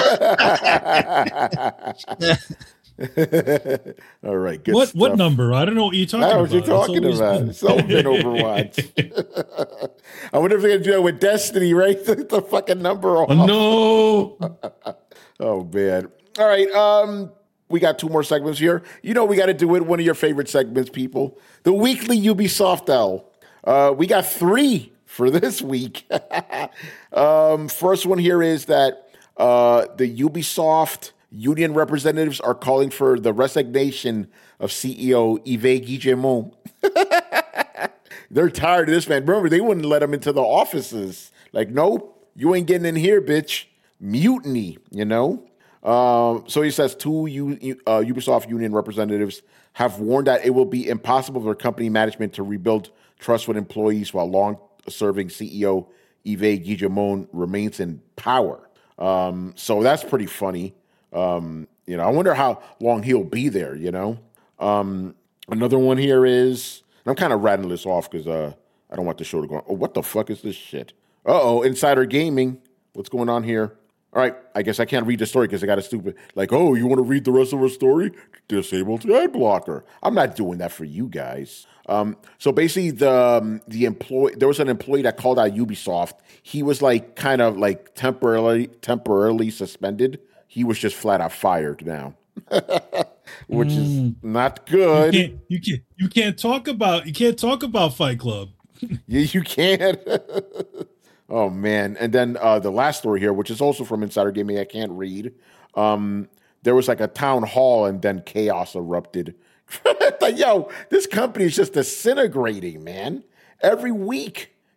All right. Good stuff. What number? I don't know what you're talking about. What you're talking about. It's all been Overwatch. I wonder if they're going to do that with Destiny, right? The fucking number off. No. Oh, man. All right. We got 2 more segments here. You know we got to do it. One of your favorite segments, people. The weekly Ubisoft L. We got 3 for this week. First one here is that the Ubisoft union representatives are calling for the resignation of CEO Yves Guillemot. They're tired of this man. Remember, they wouldn't let him into the offices. Like, nope, you ain't getting in here, bitch. Mutiny, you know? So he says 2 Ubisoft union representatives have warned that it will be impossible for company management to rebuild trust with employees while long-serving CEO Yves Guillemot remains in power. So that's pretty funny. I wonder how long he'll be there, you know? Another one here is, and I'm kind of rattling this off because I don't want the show to go on. Oh, what the fuck is this shit? Insider Gaming. What's going on here? All right, I guess I can't read the story because I got a stupid, like, oh, you want to read the rest of our story? Disabled ad blocker. I'm not doing that for you guys. So basically, the employee, there was an employee that called out Ubisoft. He was like kind of like temporarily suspended. He was just flat out fired now, which is not good. You can't talk about Fight Club. Yeah, you can't. Oh man! And then the last story here, which is also from Insider Gaming, I can't read. There was like a town hall, and then chaos erupted. Like, yo, this company is just disintegrating, man. Every week,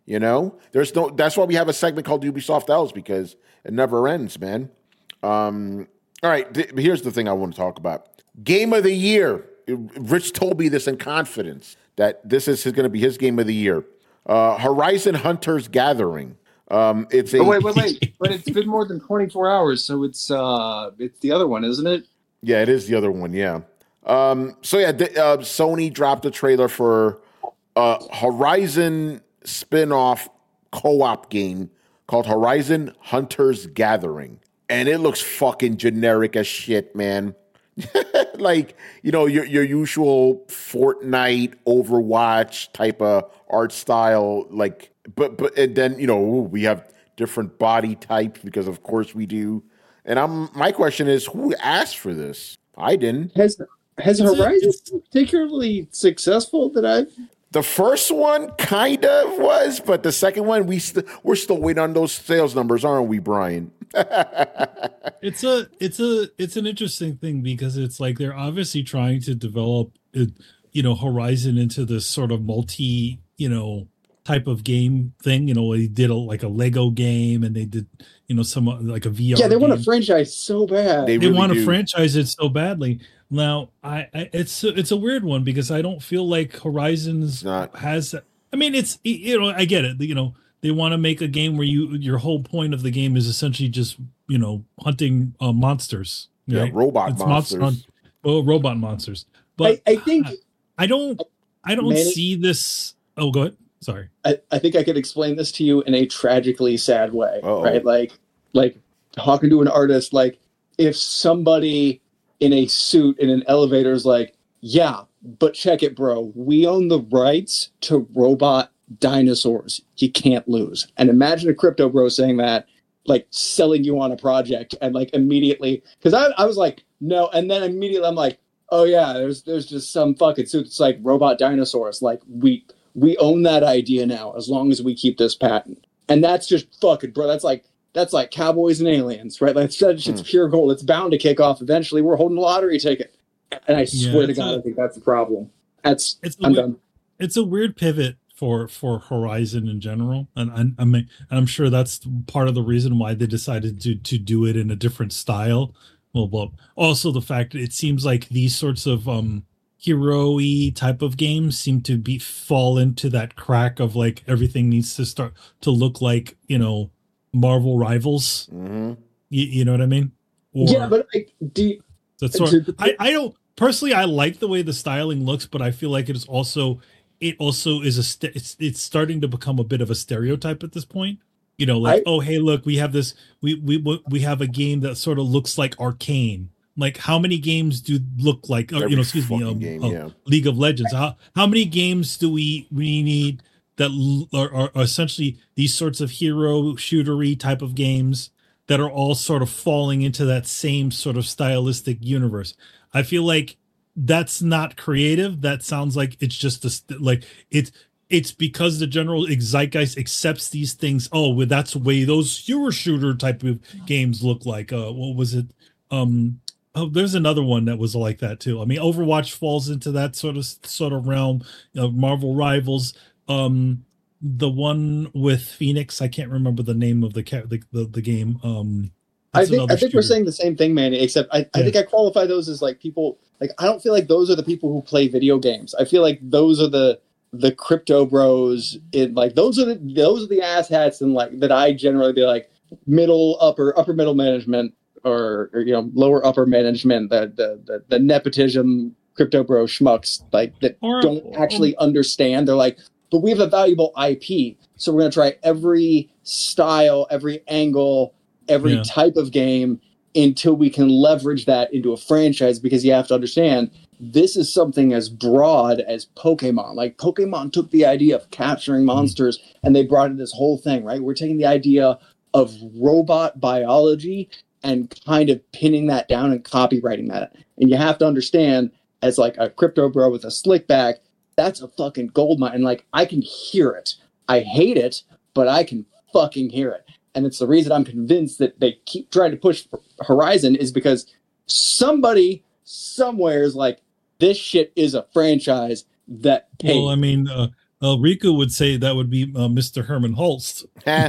You know, there's no. That's why we have a segment called Ubisoft L's, because it never ends, man. All right, here's the thing I want to talk about. Game of the year. Rich told me this in confidence that this is going to be his game of the year. Horizon Hunters Gathering. It's a wait. But it's been more than 24 hours, so it's the other one, isn't it? Yeah, it is the other one. Yeah. Sony dropped a trailer for Horizon spin-off co-op game called Horizon Hunters Gathering, and it looks fucking generic as shit, man. Like, you know, your usual Fortnite, Overwatch type of art style, like, but and then, you know, we have different body types because of course we do. And my question is, who asked for this? I didn't. Has Horizon been particularly successful that I've... The first one kind of was, but the second one we're still waiting on those sales numbers, aren't we, Brian? It's an interesting thing because it's like they're obviously trying to develop, Horizon into this sort of multi, type of game thing. They did a Lego game, and they did, some like a VR. Yeah, they want game. a franchise so bad. They want to franchise it so badly. Now, it's a weird one because I don't feel like Horizons has. I mean, it's I get it. They want to make a game where your whole point of the game is essentially just hunting monsters. Right? Yeah, robot monsters. Robot monsters. But I think I don't see this. Oh, go ahead. Sorry. I think I could explain this to you in a tragically sad way. Uh-oh. Right? Like talking to an artist, like if somebody in a suit in an elevator is like, yeah, but check it, bro. We own the rights to robot dinosaurs. You can't lose. And imagine a crypto bro saying that, like selling you on a project, and like immediately, because I was like, no, and then immediately I'm like, oh yeah, there's just some fucking suit that's like robot dinosaurs. Like we own that idea now as long as we keep this patent. And that's just fucking, bro. That's like Cowboys and Aliens, right? Like it's pure gold. It's bound to kick off eventually. We're holding a lottery ticket. And I swear to God, I think that's the problem. I'm done. It's a weird pivot for Horizon in general, and I'm sure that's part of the reason why they decided to do it in a different style. Well, but also the fact that it seems like these sorts of hero-y type of games seem to fall into that crack of like everything needs to start to look like Marvel Rivals. Mm-hmm. You know what I mean? Yeah, but I don't personally. I like the way the styling looks, but I feel like it also is it's starting to become a bit of a stereotype at this point. Oh hey, look, we have this. We have a game that sort of looks like Arcane. Like, how many games do look like? League of Legends. How many games do we need that are essentially these sorts of hero shootery type of games that are all sort of falling into that same sort of stylistic universe? I feel like that's not creative. That sounds like it's just it's because the general zeitgeist accepts these things. Oh, well, that's the way those hero shooter type of games look like. What was it? There's another one that was like that too. I mean, Overwatch falls into that sort of realm. Marvel Rivals. The one with Phoenix, I can't remember the name of the game. I think we're saying the same thing, Manny, except I think I qualify those as like people, like I don't feel like those are the people who play video games. I feel like those are the crypto bros in like those are the asshats and like that I generally be like upper middle management or lower upper management, the nepotism crypto bro schmucks like that don't actually understand. They're like, but we have a valuable IP, so we're going to try every style, every angle, every type of game until we can leverage that into a franchise, because you have to understand this is something as broad as Pokemon. Like Pokemon took the idea of capturing monsters and they brought in this whole thing, right? We're taking the idea of robot biology and kind of pinning that down and copywriting that. And you have to understand, as like a crypto bro with a slick back, that's a fucking gold mine. And like, I can hear it. I hate it, but I can fucking hear it. And it's the reason I'm convinced that they keep trying to push Horizon is because somebody somewhere is like, this shit is a franchise that pays. Well, I mean, Riku would say that would be Mr. Herman Holst.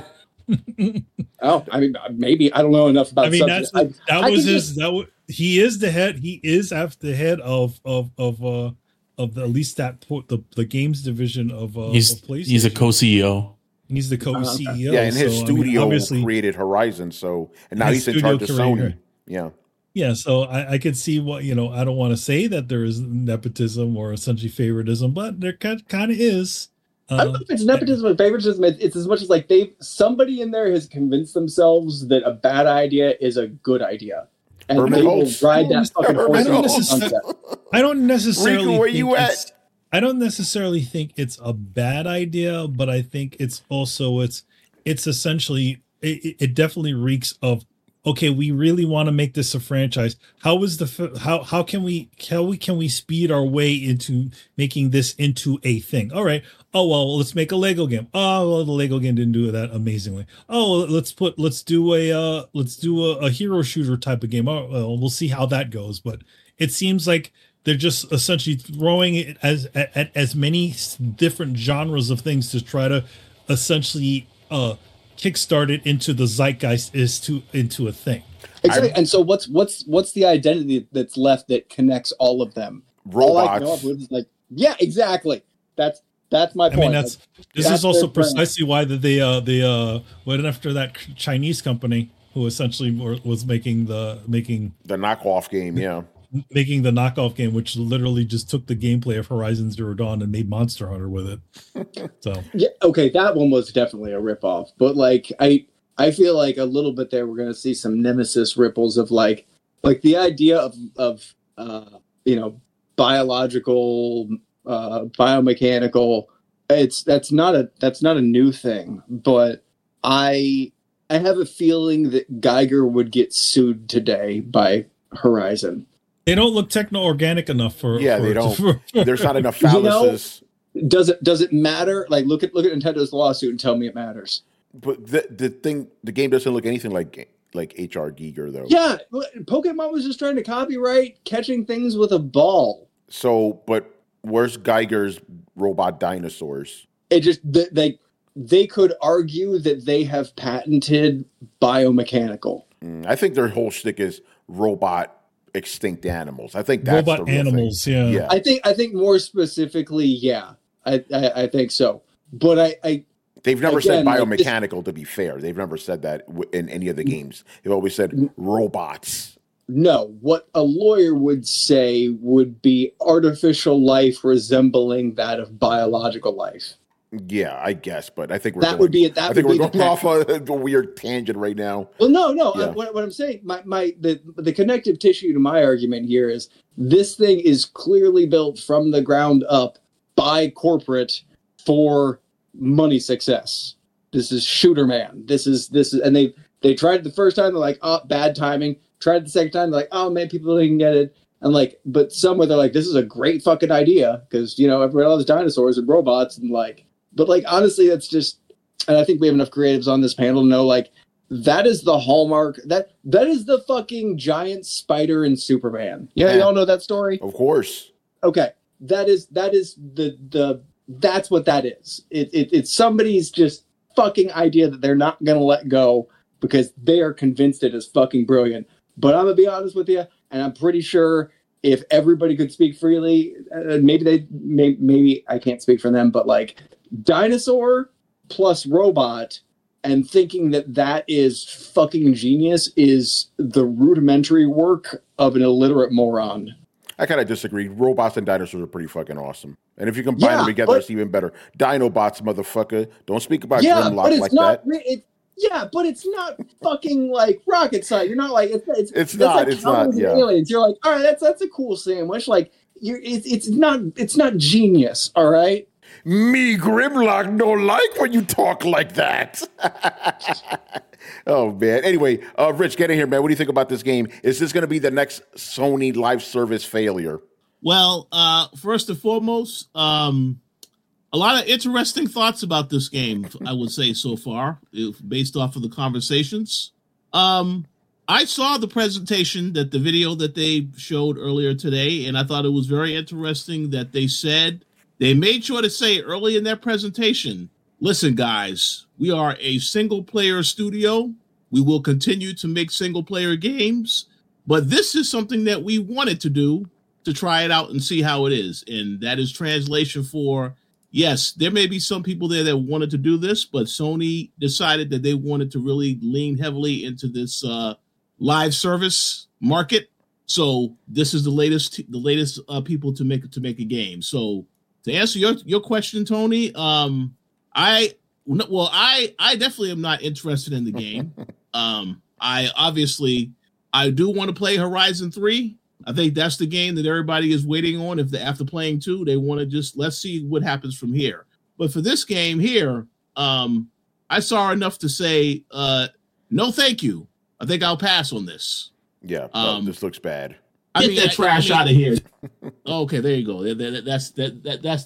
Oh, I mean, maybe I don't know enough about. I mean, subject. he is the head. He is after the head of the at least the games division of PlayStation. He's a co-CEO. He's the co-CEO. Yeah, and his studio obviously created Horizon. So, and now he's in charge of Sony. Yeah. Yeah, so I could see what, I don't want to say that there is nepotism or essentially favoritism, but there kind of is. I don't know if it's nepotism or favoritism. It's as much as like somebody in there has convinced themselves that a bad idea is a good idea, and they will ride that fucking horse. I don't necessarily. Riku, where you at? I don't necessarily think it's a bad idea, but I think it's also it's essentially it definitely reeks of. Okay, we really want to make this a franchise. How can we speed our way into making this into a thing? All right. Oh well, let's make a Lego game. Oh well, the Lego game didn't do that amazingly. Oh, let's do a hero shooter type of game. Oh well, we'll see how that goes. But it seems like they're just essentially throwing it as many different genres of things to try to essentially kickstart it into the zeitgeist into a thing. Exactly. And so what's the identity that's left that connects all of them? Robots. All I know of is like, yeah, exactly. That's my point. I mean, this is also precisely why they went after that Chinese company who essentially was making the knockoff game. Yeah. Making the knockoff game, which literally just took the gameplay of Horizon Zero Dawn and made Monster Hunter with it. So yeah, okay, that one was definitely a ripoff. But like I feel like a little bit there we're gonna see some Nemesis ripples of like the idea of biological, biomechanical. That's not a new thing, but I have a feeling that Geiger would get sued today by Horizon. They don't look techno-organic enough for. Yeah, they don't. There's not enough phalluses. Does it matter? Like, look at Nintendo's lawsuit and tell me it matters. But the game doesn't look anything like HR Giger though. Yeah, Pokemon was just trying to copyright catching things with a ball. So, but where's Geiger's robot dinosaurs? It just they could argue that they have patented biomechanical. I think their whole shtick is robot extinct animals. I think that's robot the real animals. thing. Yeah. I think more specifically, yeah. I think so. But they've never said biomechanical. To be fair, they've never said that in any of the games. They've always said robots. No, what a lawyer would say would be artificial life resembling that of biological life. Yeah, I guess, but I think we're we're going off a weird tangent right now. Well, no. Yeah. What I'm saying, the connective tissue to my argument here is this thing is clearly built from the ground up by corporate for money success. This is Shooter Man. This is, and they tried it the first time. They're like, oh, bad timing. Tried it the second time. They're like, oh man, people didn't get it. And like, but somewhere they're like, this is a great fucking idea because everybody loves dinosaurs and robots and like. But like honestly, that's just, and I think we have enough creatives on this panel to know like that is the hallmark. That is the fucking giant spider in Superman. Yeah, y'all know that story. Of course. Okay, that is the that's what that is. It's somebody's just fucking idea that they're not gonna let go because they are convinced it is fucking brilliant. But I'm gonna be honest with you, and I'm pretty sure if everybody could speak freely, maybe I can't speak for them, but like. Dinosaur plus robot and thinking that is fucking genius is the rudimentary work of an illiterate moron. I kind of disagree. Robots and dinosaurs are pretty fucking awesome. And if you combine them together, it's even better. Dinobots, motherfucker. Don't speak about Grimlock like that. But it's not fucking like rocket science. You're not like it's not. Yeah. Aliens. You're like, all right, that's a cool sandwich. Like it's not genius. All right. Me, Grimlock, don't like when you talk like that. Oh, man. Anyway, Rich, get in here, man. What do you think about this game? Is this going to be the next Sony live service failure? Well, first and foremost, a lot of interesting thoughts about this game, I would say so far, based off of the conversations. I saw the presentation, the video that they showed earlier today, and I thought it was very interesting that they said They made sure to say early in their presentation, listen, guys, we are a single-player studio. We will continue to make single-player games, but this is something that we wanted to do to try it out and see how it is. And that is translation for, yes, there may be some people there that wanted to do this, but Sony decided that they wanted to really lean heavily into this live service market. So this is the latest people to make a game. So to answer your question, Tony, I definitely am not interested in the game. I do want to play Horizon 3. I think that's the game that everybody is waiting on. After playing 2, they want to just let's see what happens from here. But for this game here, I saw enough to say no, thank you. I think I'll pass on this. Yeah, this looks bad. Get that trash out of here. Okay, there you go. That's it.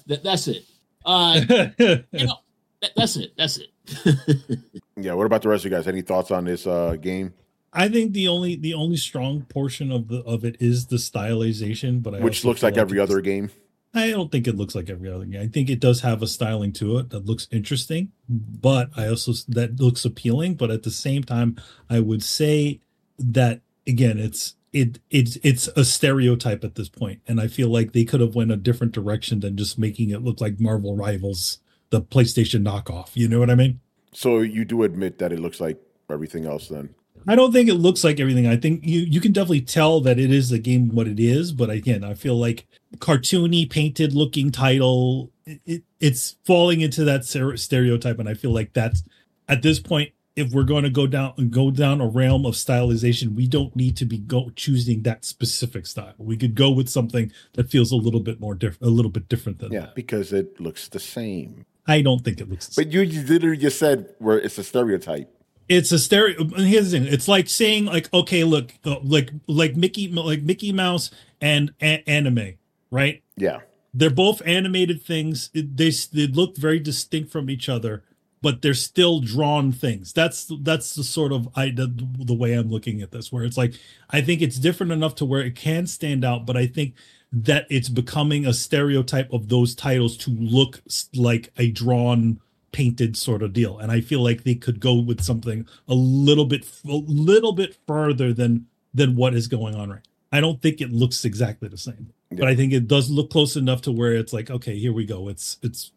That's it. Yeah. What about the rest of you guys? Any thoughts on this game? I think the only strong portion of it is the stylization, but which looks like every other game. I don't think it looks like every other game. I think it does have a styling to it that looks interesting, but that looks appealing. But at the same time, I would say that again, it's a stereotype at this point, and I feel like they could have went a different direction than just making it look like Marvel Rivals, the PlayStation knockoff. You know what I mean? So you do admit that it looks like everything else, then? I don't think it looks like everything. I think you can definitely tell that it is a game what it is, but again, I feel like cartoony, painted looking title, it's falling into that stereotype, and I feel like that's at this point. If we're going to go down a realm of stylization, we don't need to be choosing that specific style. We could go with something that feels a little bit different than that. Yeah, because it looks the same. I don't think it looks the same. But you literally just said where it's a stereotype. It's a stereo. Here's the thing. It's like saying like, okay, look, like Mickey Mouse and anime, right? Yeah, they're both animated things. They look very distinct from each other, but they're still drawn things. That's the sort of the way I'm looking at this, where it's like I think it's different enough to where it can stand out, but I think that it's becoming a stereotype of those titles to look like a drawn, painted sort of deal. And I feel like they could go with something a little bit further than what is going on right. I don't think it looks exactly the same, but I think it does look close enough to where it's like, okay, here we go. It's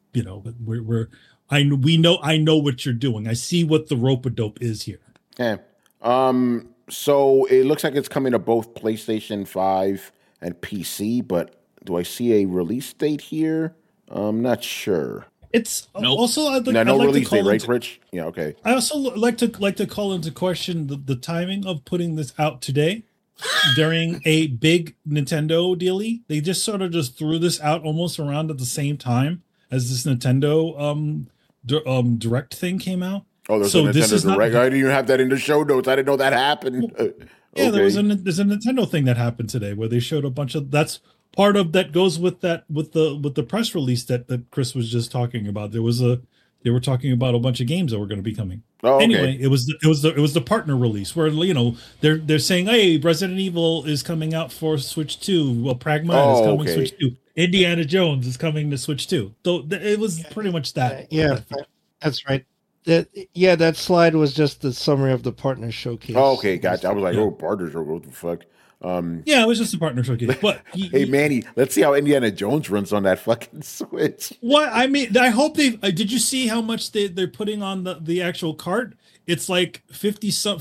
I know what you're doing. I see what the rope-a-dope is here. Yeah. So it looks like it's coming to both PlayStation 5 and PC, but do I see a release date here? I'm not sure. It's also I'd no like release to date, right, Rich? Yeah, okay. I also like to call into question the timing of putting this out today during a big Nintendo dealie. They just sort of threw this out almost around at the same time as this Nintendo Direct thing came out. Oh, there's a Nintendo Direct. I didn't even have that in the show notes. I didn't know that happened. Yeah, Okay. there's a Nintendo thing that happened today where they showed a bunch of that's part of that goes with the press release that Chris was just talking about. They were talking about a bunch of games that were going to be coming. Oh, okay. Anyway, it was the partner release where they're saying, hey, Resident Evil is coming out for Switch 2. Well, Pragma is coming to Switch 2. Indiana Jones is coming to Switch 2. So it was pretty much that. Yeah, that's right. That slide was just the summary of the partner showcase. Oh, okay, gotcha. I was like, partners, what the fuck? Yeah, it was just a partner showcase. But hey, Manny, let's see how Indiana Jones runs on that fucking Switch. What I mean, I hope they. Did you see how much they're putting on the actual cart? It's like 59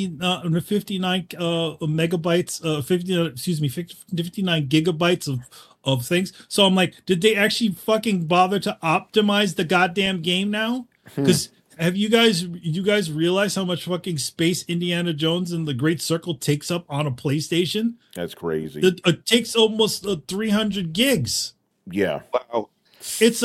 megabytes. 59 gigabytes of things. So I'm like, did they actually fucking bother to optimize the goddamn game now? Because have you guys realize how much fucking space Indiana Jones and the Great Circle takes up on a PlayStation? That's crazy. It takes almost 300 gigs. Yeah. Wow. It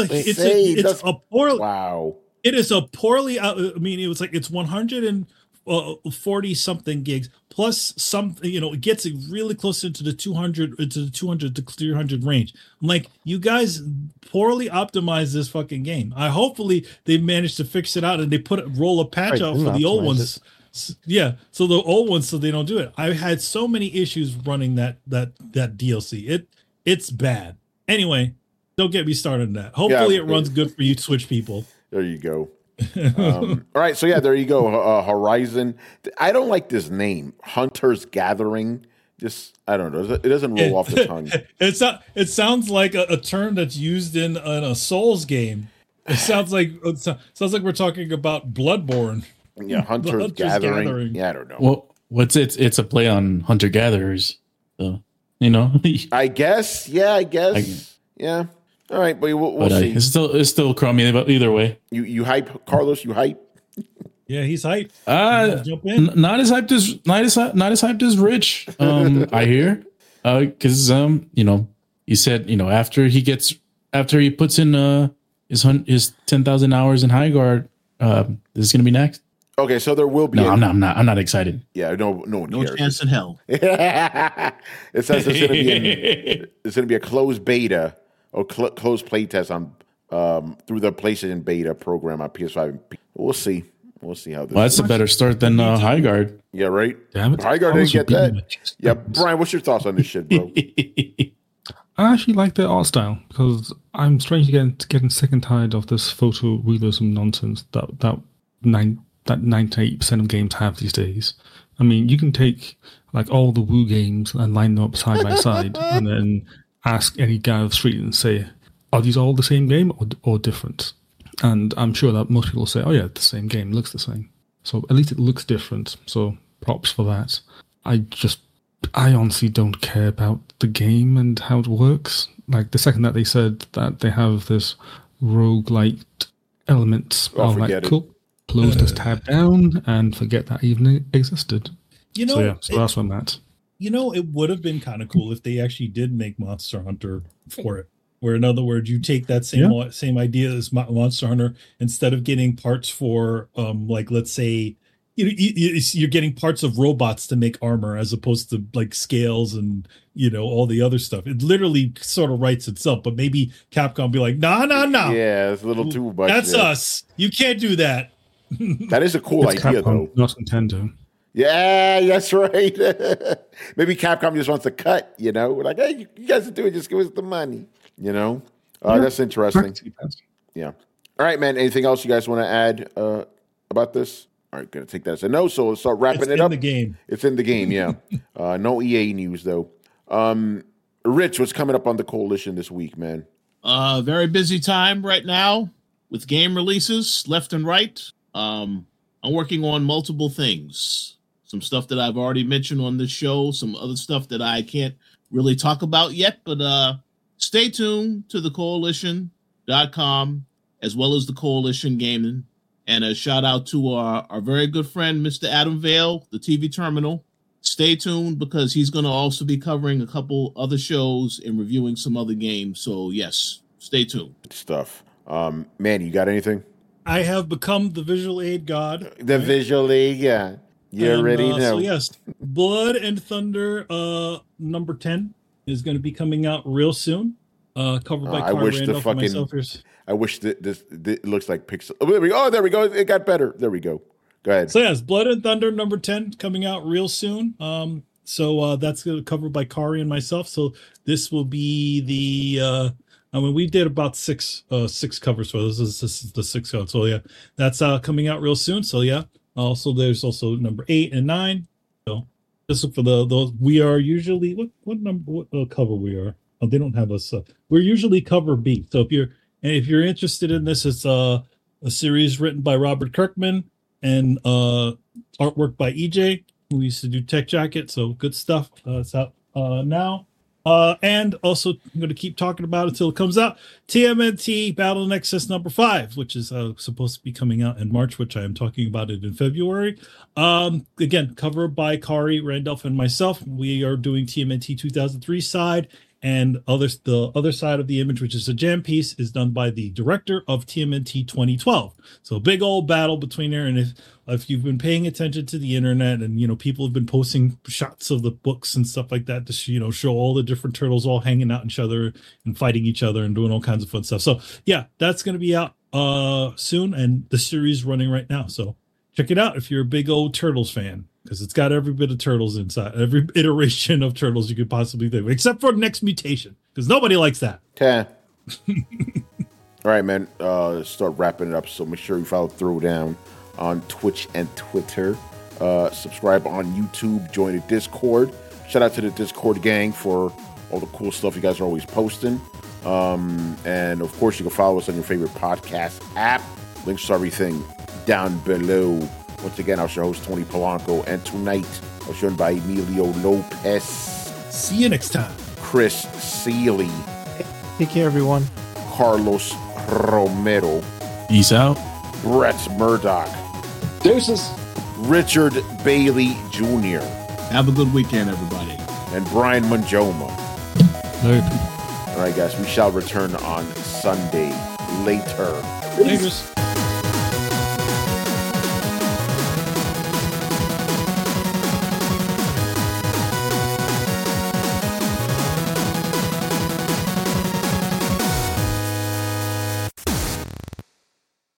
is a poorly. I mean, it was like it's 140 something gigs plus some. It gets really close into the 200 to 300 range. I'm like, you guys poorly optimized this fucking game. Hopefully they managed to fix it out and they roll a patch out for the old ones. Yeah, so the old ones, so they don't do it. I had so many issues running that DLC. It's bad. Anyway, Don't get me started on that. Hopefully, Yeah. it runs good for you Switch people. There you go. All right, so yeah, there you go. Horizon. I don't like this name, Hunter's Gathering. Just I don't know. It doesn't roll off the tongue. It's not. It sounds like a term that's used in a Souls game. It sounds like we're talking about Bloodborne. Yeah, Hunter's Gathering. Yeah, I don't know. Well, what's it? It's a play on hunter gatherers. So, you know. I guess. Yeah, I guess. Yeah. All right, but we'll see. It's still crummy, but either way. You hype, Carlos? You hype? Yeah, he's hyped. Jump in. Not as hyped as Rich. I hear. Because you know, he said, you know, after he puts in his 10,000 hours in High Guard, this is gonna be next. Okay, so there will be. No, I'm not excited. Yeah, no one No cares. chance in hell. It says it's gonna be a closed beta or closed playtest on through the PlayStation beta program on PS5. And we'll see. We'll see how this. Well, that's a better start than High Guard. Yeah, right. Damn it. High Guard didn't get that. Yeah, Brian, what's your thoughts on this shit, bro? I actually like their art style because I'm strangely getting sick and tired of this photorealism nonsense that 98% of games have these days. I mean, you can take like all the Woo games and line them up side by side, and then ask any guy on the street and say, "Are these all the same game or different?" And I'm sure that most people will say, "Oh yeah, the same game, looks the same." So at least it looks different. So props for that. I honestly don't care about the game and how it works. Like the second that they said that they have this roguelike element, I'm like, cool. Close this tab down and forget that even existed. You know, so that's where I'm at. You know, it would have been kind of cool if they actually did make Monster Hunter for it. Where, in other words, you take that same idea as Monster Hunter, instead of getting parts for, like, let's say, you're getting parts of robots to make armor as opposed to like scales and, you know, all the other stuff. It literally sort of writes itself, but maybe Capcom be like, no. Yeah, it's a little too much. That's us. You can't do that. That is a cool idea, Capcom, though. Not Nintendo. Yeah, that's right. Maybe Capcom just wants to cut, you know? Like, hey, you guys are doing it, just give us the money, you know? That's interesting. Yeah. All right, man. Anything else you guys want to add about this? All right, going to take that as a no, so let's start wrapping it up. It's in the game. It's in the game, yeah. No EA news, though. Rich, what's coming up on the Coalition this week, man? Very busy time right now with game releases left and right. I'm working on multiple things. Some stuff that I've already mentioned on this show, some other stuff that I can't really talk about yet, but stay tuned to thecoalition.com as well as the Coalition Gaming. And a shout out to our very good friend, Mr. Adam Vale, the TV Terminal. Stay tuned because he's going to also be covering a couple other shows and reviewing some other games. So, yes, stay tuned. Good stuff. Man, you got anything? I have become the visual aid god. The visual aid, yeah. You already know. So, yes, Blood and Thunder number 10 is going to be coming out real soon. Covered by Carl Randolph and myself. I wish this looks like Pixel. Oh, there we go. It got better. There we go. Go ahead. So yes, Blood and Thunder number 10 coming out real soon. So that's covered by Kari and myself. So this will be the we did about six covers for this. This is the sixth cover. So yeah, that's coming out real soon. So yeah. Also, there's also number 8 and 9. So just look for those. We are usually what cover we are. Oh, they don't have us. We're usually cover B. So if you're interested in this, it's a series written by Robert Kirkman and artwork by EJ, who used to do Tech Jacket. So good stuff. It's out now. And also, I'm going to keep talking about it until it comes out. TMNT Battle Nexus number 5, which is supposed to be coming out in March, which I am talking about it in February. Again, covered by Kari, Randolph, and myself. We are doing TMNT 2003 side. And the other side of the image, which is a jam piece, is done by the director of TMNT 2012. So big old battle between there. And if you've been paying attention to the internet, and people have been posting shots of the books and stuff like that to show all the different turtles all hanging out each other and fighting each other and doing all kinds of fun stuff. So yeah, that's going to be out soon, and the series is running right now. So check it out if you're a big old Turtles fan, because it's got every bit of Turtles inside, every iteration of Turtles you could possibly think of, except for Next Mutation, because nobody likes that. Yeah. All right, man. Start wrapping it up. So make sure you follow Throwdown on Twitch and Twitter. Subscribe on YouTube. Join the Discord. Shout out to the Discord gang for all the cool stuff you guys are always posting. And of course, you can follow us on your favorite podcast app. Links to everything down below. Once again, I was your host, Tony Polanco, and tonight I was joined by Emilio Lopez. See you next time. Chris Seeley. Take care, everyone. Carlos Romero. Peace out. Brett Murdoch. Deuces. Richard Bailey Jr. Have a good weekend, everybody. And Brian Manjoma. Later. All right, guys, we shall return on Sunday. Later. Laters.